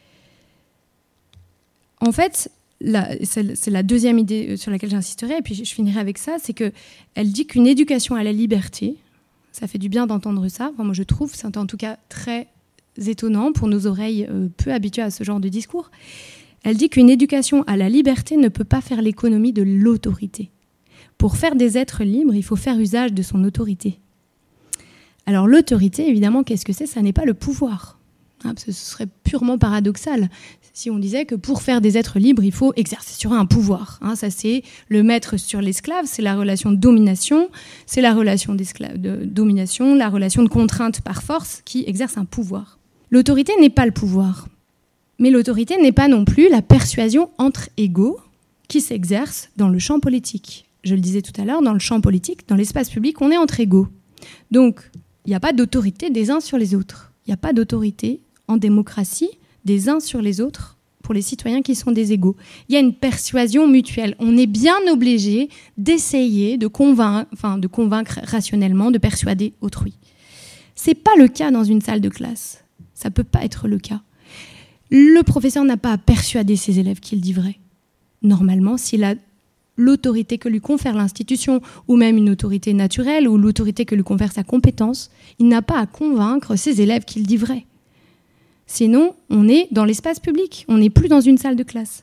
[SPEAKER 1] En fait, la, c'est, c'est la deuxième idée sur laquelle j'insisterai, et puis je finirai avec ça, c'est qu'elle dit qu'une éducation à la liberté, ça fait du bien d'entendre ça, enfin, moi je trouve, c'est en tout cas très étonnant pour nos oreilles euh, peu habituées à ce genre de discours. Elle dit qu'une éducation à la liberté ne peut pas faire l'économie de l'autorité. Pour faire des êtres libres, il faut faire usage de son autorité. Alors l'autorité, évidemment, qu'est-ce que c'est ? Ça n'est pas le pouvoir. Hein, parce que ce serait purement paradoxal si on disait que pour faire des êtres libres, il faut exercer sur eux un pouvoir. Hein, ça, c'est le maître sur l'esclave, c'est la relation de domination, c'est la relation de domination, la relation de contrainte par force qui exerce un pouvoir. L'autorité n'est pas le pouvoir. Mais l'autorité n'est pas non plus la persuasion entre égaux qui s'exerce dans le champ politique. Je le disais tout à l'heure, dans le champ politique, dans l'espace public, on est entre égaux. Donc, il n'y a pas d'autorité des uns sur les autres. Il n'y a pas d'autorité en démocratie des uns sur les autres pour les citoyens qui sont des égaux. Il y a une persuasion mutuelle. On est bien obligé d'essayer de convaincre, enfin, de convaincre rationnellement, de persuader autrui. Ce n'est pas le cas dans une salle de classe. Ça ne peut pas être le cas. Le professeur n'a pas à persuader ses élèves qu'il dit vrai. Normalement, s'il a l'autorité que lui confère l'institution, ou même une autorité naturelle, ou l'autorité que lui confère sa compétence, il n'a pas à convaincre ses élèves qu'il dit vrai. Sinon, on est dans l'espace public, on n'est plus dans une salle de classe.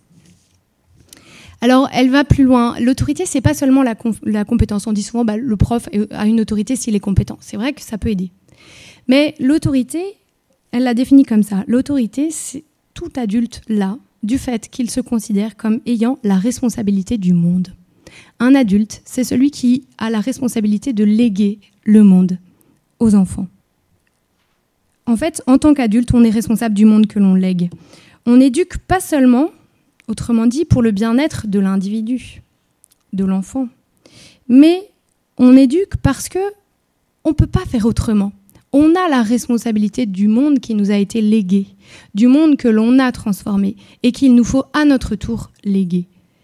[SPEAKER 1] Alors, elle va plus loin. L'autorité, c'est pas seulement la, com- la compétence. On dit souvent, bah, le prof a une autorité s'il est compétent. C'est vrai que ça peut aider. Mais l'autorité, elle l'a définie comme ça. L'autorité, c'est tout adulte là, du fait qu'il se considère comme ayant la responsabilité du monde. Un adulte, c'est celui qui a la responsabilité de léguer le monde aux enfants. En fait, en tant qu'adulte, on est responsable du monde que l'on lègue. On n'éduque pas seulement, autrement dit, pour le bien-être de l'individu, de l'enfant, mais on éduque parce qu'on ne peut pas faire autrement. On a la responsabilité du monde qui nous a été légué, du monde que l'on a transformé et qu'il nous faut à notre tour léguer.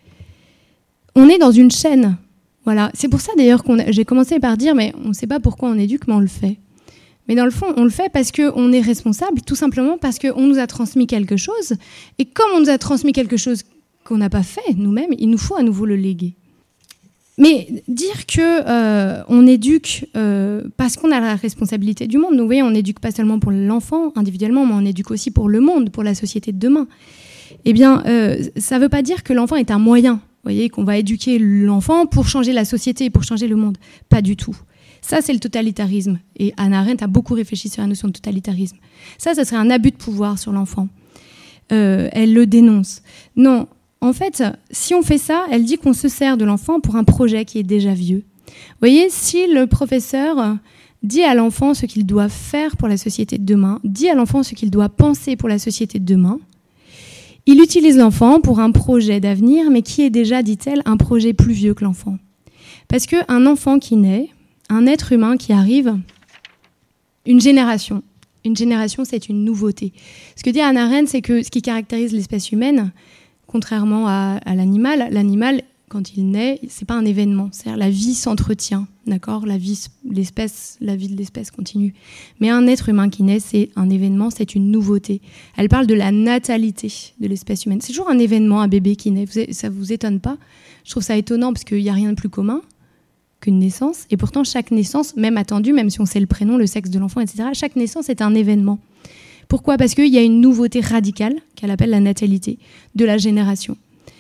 [SPEAKER 1] On est dans une chaîne. Voilà. C'est pour ça d'ailleurs que j'ai commencé par dire, mais on ne sait pas pourquoi on éduque, mais on le fait. Mais dans le fond, on le fait parce qu'on est responsable, tout simplement parce qu'on nous a transmis quelque chose. Et comme on nous a transmis quelque chose qu'on n'a pas fait nous-mêmes, il nous faut à nouveau le léguer. Mais dire qu'on euh, éduque euh, parce qu'on a la responsabilité du monde, donc vous voyez, on n'éduque pas seulement pour l'enfant individuellement, mais on éduque aussi pour le monde, pour la société de demain. Eh bien, euh, ça ne veut pas dire que l'enfant est un moyen, vous voyez, qu'on va éduquer l'enfant pour changer la société, pour changer le monde. Pas du tout. Ça, c'est le totalitarisme. Et Hannah Arendt a beaucoup réfléchi sur la notion de totalitarisme. Ça, ça serait un abus de pouvoir sur l'enfant. Euh, elle le dénonce. Non. En fait, si on fait ça, elle dit qu'on se sert de l'enfant pour un projet qui est déjà vieux. Vous voyez, si le professeur dit à l'enfant ce qu'il doit faire pour la société de demain, dit à l'enfant ce qu'il doit penser pour la société de demain, il utilise l'enfant pour un projet d'avenir, mais qui est déjà, dit-elle, un projet plus vieux que l'enfant. Parce qu'un enfant qui naît, un être humain qui arrive, une génération, une génération, c'est une nouveauté. Ce que dit Hannah Arendt, c'est que ce qui caractérise l'espèce humaine, contrairement à, à l'animal, l'animal, quand il naît, c'est pas un événement. C'est-à-dire la vie s'entretient, d'accord ? La vie, l'espèce, la vie de l'espèce continue. Mais un être humain qui naît, c'est un événement, c'est une nouveauté. Elle parle de la natalité de l'espèce humaine. C'est toujours un événement, un bébé qui naît. Vous, ça vous étonne pas ? Je trouve ça étonnant parce qu'il n'y a rien de plus commun qu'une naissance. Et pourtant, chaque naissance, même attendue, même si on sait le prénom, le sexe de l'enfant, et cetera, chaque naissance est un événement. Pourquoi ? Parce qu'il y a une nouveauté radicale, qu'elle appelle la natalité, de la génération.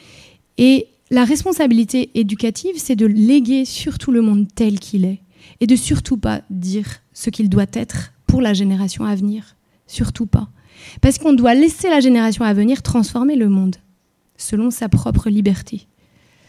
[SPEAKER 1] Et la responsabilité éducative, c'est de léguer surtout le monde tel qu'il est, et de surtout pas dire ce qu'il doit être pour la génération à venir. Surtout pas. Parce qu'on doit laisser la génération à venir transformer le monde, selon sa propre liberté.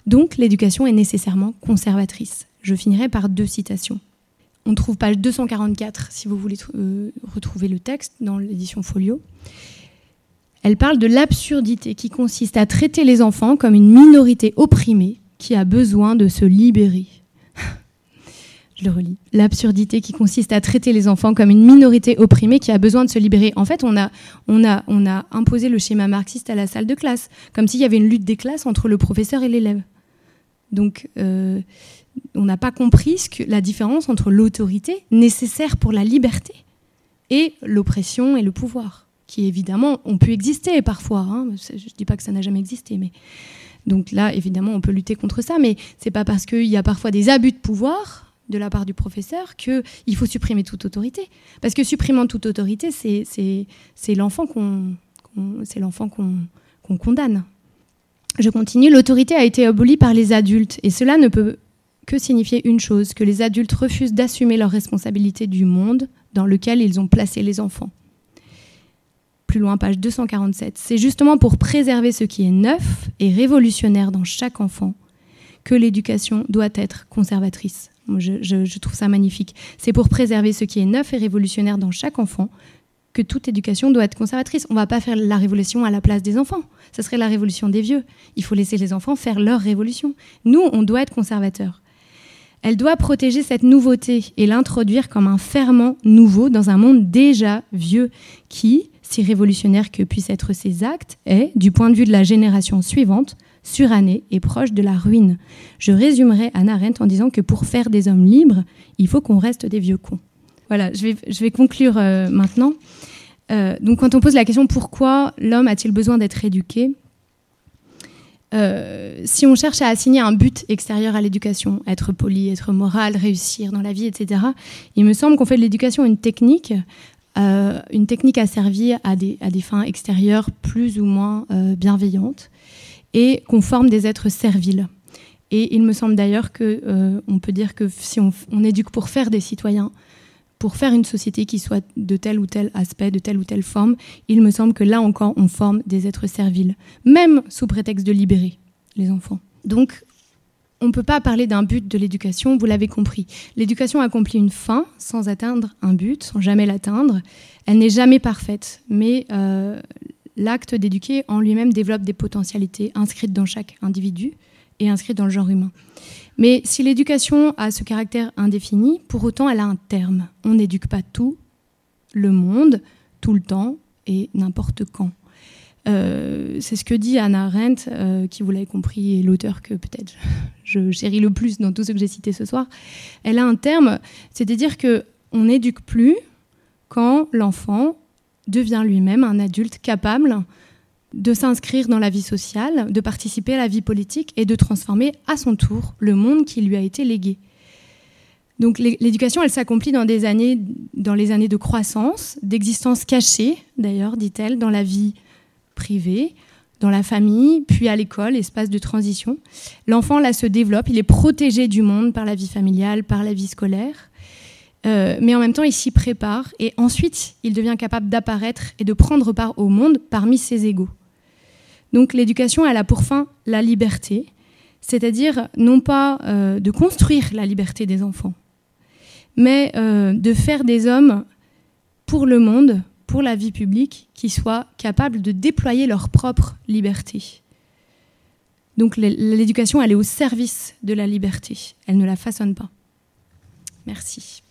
[SPEAKER 1] Donc l'éducation est nécessairement conservatrice. Je finirai par deux citations. On trouve page deux cent quarante-quatre, si vous voulez euh, retrouver le texte dans l'édition Folio. Elle parle de l'absurdité qui consiste à traiter les enfants comme une minorité opprimée qui a besoin de se libérer. Je le relis. L'absurdité qui consiste à traiter les enfants comme une minorité opprimée qui a besoin de se libérer. En fait, on a, on a, on a imposé le schéma marxiste à la salle de classe, comme s'il y avait une lutte des classes entre le professeur et l'élève. Donc, euh, on n'a pas compris ce que, la différence entre l'autorité nécessaire pour la liberté et l'oppression et le pouvoir, qui évidemment ont pu exister parfois. Hein. Je ne dis pas que ça n'a jamais existé, mais donc là, évidemment, on peut lutter contre ça, mais c'est pas parce qu'il y a parfois des abus de pouvoir de la part du professeur qu'il faut supprimer toute autorité. Parce que supprimant toute autorité, c'est, c'est, c'est l'enfant qu'on, qu'on, c'est l'enfant qu'on, qu'on condamne. Je continue. L'autorité a été abolie par les adultes, et cela ne peut que signifier une chose, que les adultes refusent d'assumer leurs responsabilités du monde dans lequel ils ont placé les enfants. Plus loin, page deux cent quarante-sept. C'est justement pour préserver ce qui est neuf et révolutionnaire dans chaque enfant que l'éducation doit être conservatrice. Je, je, je trouve ça magnifique. C'est pour préserver ce qui est neuf et révolutionnaire dans chaque enfant que toute éducation doit être conservatrice. On ne va pas faire la révolution à la place des enfants. Ce serait la révolution des vieux. Il faut laisser les enfants faire leur révolution. Nous, on doit être conservateurs. Elle doit protéger cette nouveauté et l'introduire comme un ferment nouveau dans un monde déjà vieux qui, si révolutionnaire que puissent être ses actes, est, du point de vue de la génération suivante, suranné et proche de la ruine. Je résumerai Hannah Arendt en disant que pour faire des hommes libres, il faut qu'on reste des vieux cons. Voilà, je vais, je vais conclure euh, maintenant. Euh, donc quand on pose la question « Pourquoi l'homme a-t-il besoin d'être éduqué ?», euh, si on cherche à assigner un but extérieur à l'éducation, être poli, être moral, réussir dans la vie, et cetera, il me semble qu'on fait de l'éducation une technique, euh, une technique asservie à des, à des fins extérieures plus ou moins euh, bienveillantes, et qu'on forme des êtres serviles. Et il me semble d'ailleurs qu'on euh, peut dire que si on, on éduque pour faire des citoyens, pour faire une société qui soit de tel ou tel aspect, de telle ou telle forme, il me semble que là encore, on forme des êtres serviles, même sous prétexte de libérer les enfants. Donc, on ne peut pas parler d'un but de l'éducation, vous l'avez compris. L'éducation accomplit une fin sans atteindre un but, sans jamais l'atteindre. Elle n'est jamais parfaite, mais euh, l'acte d'éduquer en lui-même développe des potentialités inscrites dans chaque individu et inscrites dans le genre humain. Mais si l'éducation a ce caractère indéfini, pour autant elle a un terme. On n'éduque pas tout, le monde, tout le temps et n'importe quand. Euh, c'est ce que dit Hannah Arendt, euh, qui, vous l'avez compris, est l'auteur que peut-être je, je chéris le plus dans tout ce que j'ai cité ce soir. Elle a un terme, c'est-à-dire qu'on n'éduque plus quand l'enfant devient lui-même un adulte capable de s'inscrire dans la vie sociale, de participer à la vie politique et de transformer à son tour le monde qui lui a été légué. Donc l'éducation, elle s'accomplit dans des années, dans les années de croissance, d'existence cachée, d'ailleurs, dit-elle, dans la vie privée, dans la famille, puis à l'école, espace de transition. L'enfant, là, se développe, il est protégé du monde par la vie familiale, par la vie scolaire, euh, mais en même temps, il s'y prépare, et ensuite, il devient capable d'apparaître et de prendre part au monde parmi ses égaux. Donc l'éducation, elle a pour fin la liberté, c'est-à-dire non pas euh, de construire la liberté des enfants, mais euh, de faire des hommes pour le monde, pour la vie publique, qui soient capables de déployer leur propre liberté. Donc l'éducation, elle est au service de la liberté, elle ne la façonne pas. Merci.